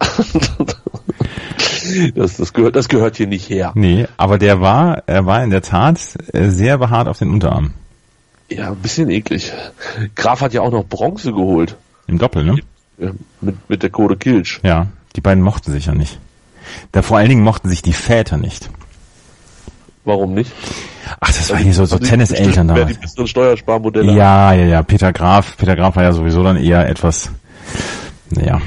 Das, das gehört, das gehört hier nicht her. Nee, aber der war, er war in der Tat sehr behaart auf den Unterarm. Ja, ein bisschen eklig. Graf hat ja auch noch Bronze geholt. Im Doppel, ne? Ja, mit, mit der Kode Kilsch. Ja, die beiden mochten sich ja nicht. Da vor allen Dingen mochten sich die Väter nicht. Warum nicht? Ach, das war hier so, so Tenniseltern da. Die besseren Steuersparmodelle. Ja, ja, ja, Peter Graf, Peter Graf war ja sowieso dann eher etwas, naja.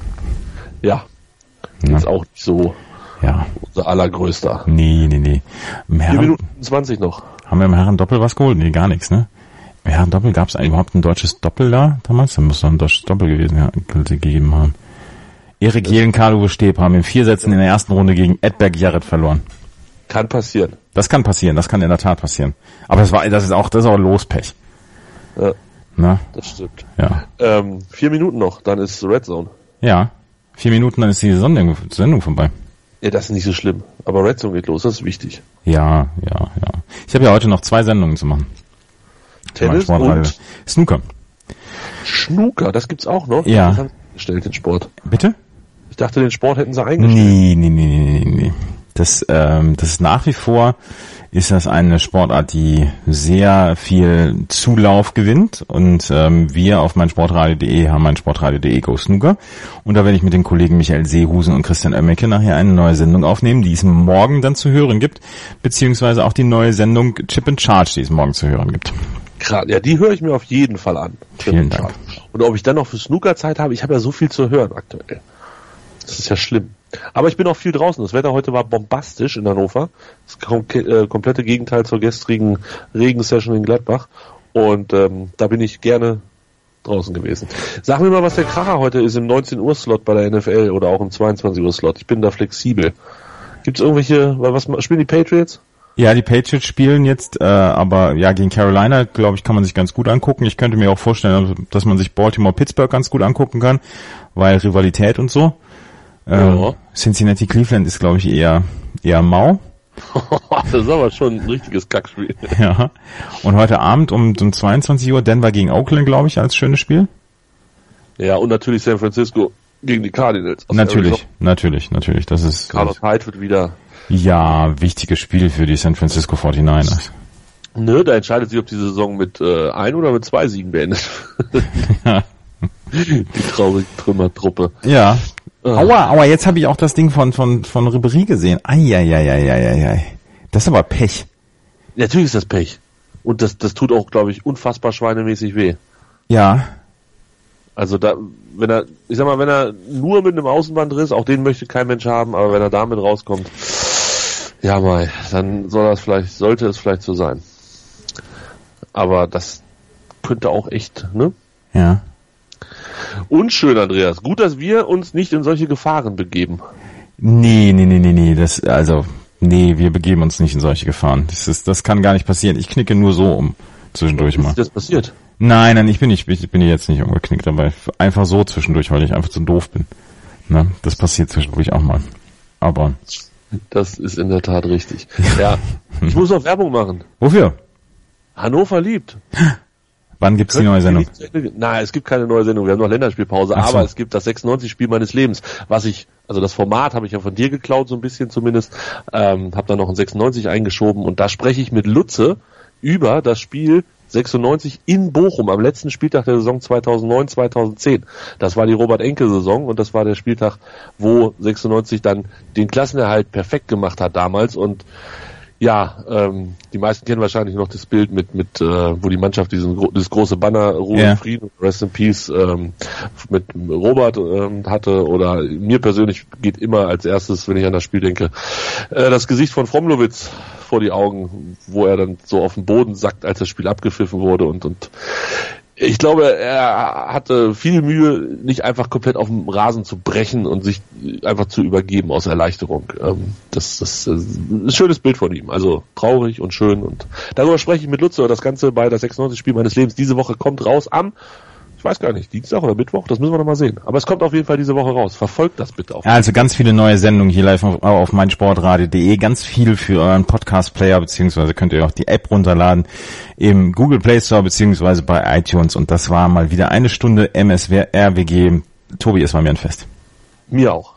Ja. Ist auch nicht so ja. unser allergrößter. Nee, nee, nee. Im Herren, vier Minuten zwanzig noch. Haben wir im Herren-Doppel was geholt? Nee, gar nichts, ne? Im Herren-Doppel gab es eigentlich überhaupt ein deutsches Doppel da damals? Da muss doch ein deutsches Doppel gewesen ja, gegeben haben. Erik Jehlen, Karl-Uwe Steb haben in vier Sätzen in der ersten Runde gegen Edberg Jarret verloren. Kann passieren. Das kann passieren, das kann in der Tat passieren. Aber das war, das ist auch, das ist auch Lospech. Ja, na? Das stimmt. Ja. Ähm, vier Minuten noch, dann ist Red Zone. Ja. Vier Minuten, dann ist die Sendung, Sendung vorbei. Ja, das ist nicht so schlimm. Aber Red Zone geht los, das ist wichtig. Ja, ja, ja. Ich habe ja heute noch zwei Sendungen zu machen. Tennis und Snooker. Snooker, das gibt's auch noch? Ja. Das haben sie eingestellt, den Sport. Bitte? Ich dachte, den Sport hätten sie eingestellt. Nee, nee, nee, nee, nee. Das, ähm, das ist nach wie vor, ist das eine Sportart, die sehr viel Zulauf gewinnt und ähm, wir auf meinsportradio punkt de haben meinsportradio punkt de Go Snooker und da werde ich mit den Kollegen Michael Seehusen und Christian Oemmeke nachher eine neue Sendung aufnehmen, die es morgen dann zu hören gibt, beziehungsweise auch die neue Sendung Chip and Charge, die es morgen zu hören gibt. Ja, die höre ich mir auf jeden Fall an. Vielen Dank. Und ob ich dann noch für Snooker Zeit habe, ich habe ja so viel zu hören aktuell. Das ist ja schlimm. Aber ich bin auch viel draußen. Das Wetter heute war bombastisch in Hannover. Das kom- äh, komplette Gegenteil zur gestrigen Regensession in Gladbach. Und ähm, da bin ich gerne draußen gewesen. Sag mir mal, was der Kracher heute ist im neunzehn Uhr Slot bei der N F L oder auch im zweiundzwanzig Uhr Slot. Ich bin da flexibel. Gibt's irgendwelche, was spielen die Patriots? Ja, die Patriots spielen jetzt, äh, aber ja, gegen Carolina, glaube ich, kann man sich ganz gut angucken. Ich könnte mir auch vorstellen, dass man sich Baltimore-Pittsburgh ganz gut angucken kann, weil Rivalität und so. Ähm, ja. Cincinnati Cleveland ist, glaube ich, eher eher mau. Das ist aber schon ein richtiges Kackspiel. Ja. Und heute Abend um, um zweiundzwanzig Uhr Denver gegen Oakland, glaube ich, als schönes Spiel. Ja, und natürlich San Francisco gegen die Cardinals. Natürlich, natürlich, natürlich. Das ist. Carlos Hyde wird wieder. Ja, wichtiges Spiel für die San Francisco forty-niners. Nö, da entscheidet sich, ob die Saison mit äh, ein oder mit zwei Siegen beendet. Ja. Die traurige Trümmertruppe. Ja. Aua, aua, jetzt habe ich auch das Ding von von von Ribéry gesehen. Eieieiei. Das ist aber Pech. Natürlich ist das Pech. Und das das tut auch, glaube ich, unfassbar schweinemäßig weh. Ja. Also da, wenn er, ich sag mal, wenn er nur mit einem Außenbandriss, auch den möchte kein Mensch haben, aber wenn er damit rauskommt, ja mei, dann soll das vielleicht, sollte es vielleicht so sein. Aber das könnte auch echt, ne? Ja. Unschön, Andreas. Gut, dass wir uns nicht in solche Gefahren begeben. Nee, nee, nee, nee, nee. Das, also, nee, wir begeben uns nicht in solche Gefahren. Das ist, das kann gar nicht passieren. Ich knicke nur so um. Zwischendurch mal. Ist das passiert? Nein, nein, ich bin nicht, ich bin jetzt nicht umgeknickt, aber einfach so zwischendurch, weil ich einfach zu doof bin. Ne? Das passiert zwischendurch auch mal. Aber. Das ist in der Tat richtig. Ja. Ich muss noch Werbung machen. Wofür? Hannover liebt. Wann gibt's die neue Sendung? Nein, es gibt keine neue Sendung. Wir haben noch Länderspielpause, Ach so. aber es gibt das sechsundneunzig-Spiel meines Lebens, was ich, also das Format habe ich ja von dir geklaut, so ein bisschen zumindest, ähm, habe da noch ein sechsundneunzig eingeschoben und da spreche ich mit Lutze über das Spiel sechsundneunzig in Bochum am letzten Spieltag der Saison zweitausendneun zweitausendzehn. Das war die Robert-Enke-Saison und das war der Spieltag, wo sechsundneunzig dann den Klassenerhalt perfekt gemacht hat damals und ja, ähm, die meisten kennen wahrscheinlich noch das Bild mit, mit äh, wo die Mannschaft diesen dieses große Banner Ruhe yeah. und Frieden, Rest in Peace ähm, mit Robert ähm, hatte oder mir persönlich geht immer als erstes, wenn ich an das Spiel denke, äh, das Gesicht von Fromlowitz vor die Augen, wo er dann so auf den Boden sackt, als das Spiel abgepfiffen wurde und und ich glaube, er hatte viel Mühe, nicht einfach komplett auf dem Rasen zu brechen und sich einfach zu übergeben aus Erleichterung. Das, das ist ein schönes Bild von ihm. Also traurig und schön. Und darüber spreche ich mit Lutze. Das Ganze bei das sechsundneunzig-Spiel meines Lebens. Diese Woche kommt raus am, ich weiß gar nicht, Dienstag oder Mittwoch, das müssen wir noch mal sehen. Aber es kommt auf jeden Fall diese Woche raus. Verfolgt das bitte auch. Ja, also ganz viele neue Sendungen hier live auf, auf meinsportradio punkt de. Ganz viel für euren Podcast-Player, beziehungsweise könnt ihr auch die App runterladen im Google Play Store, beziehungsweise bei iTunes. Und das war mal wieder eine Stunde M S R W G. Tobi, es war mir ein Fest. Mir auch.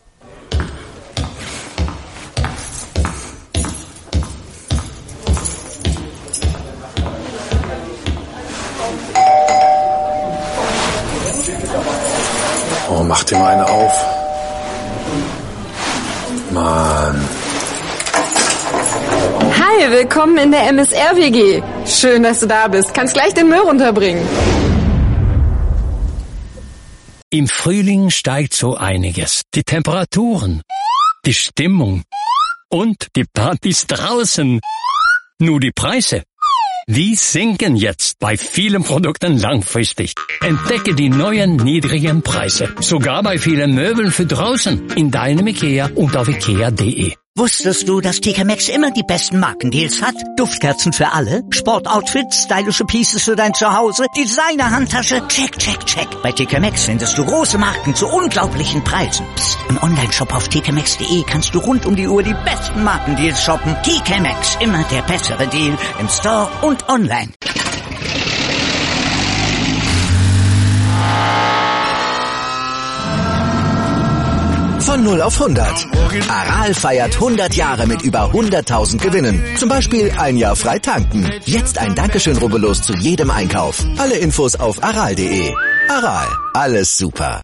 Oh, mach dir mal eine auf. Mann. Hi, willkommen in der M S R W G. Schön, dass du da bist. Kannst gleich den Müll runterbringen. Im Frühling steigt so einiges. Die Temperaturen, die Stimmung und die Partys draußen. Nur die Preise. Die sinken jetzt bei vielen Produkten langfristig. Entdecke die neuen niedrigen Preise. Sogar bei vielen Möbeln für draußen. In deinem Ikea und auf ikea punkt de. Wusstest du, dass T K Maxx immer die besten Markendeals hat? Duftkerzen für alle, Sportoutfits, stylische Pieces für dein Zuhause, Designer-Handtasche, check, check, check. Bei T K Maxx findest du große Marken zu unglaublichen Preisen. Psst. Im Onlineshop auf t k maxx punkt de kannst du rund um die Uhr die besten Markendeals shoppen. T K Maxx, immer der bessere Deal im Store und online. Von null auf hundert. Aral feiert hundert Jahre mit über hunderttausend Gewinnen. Zum Beispiel ein Jahr frei tanken. Jetzt ein Dankeschön, rubbellos zu jedem Einkauf. Alle Infos auf aral punkt de. Aral, alles super.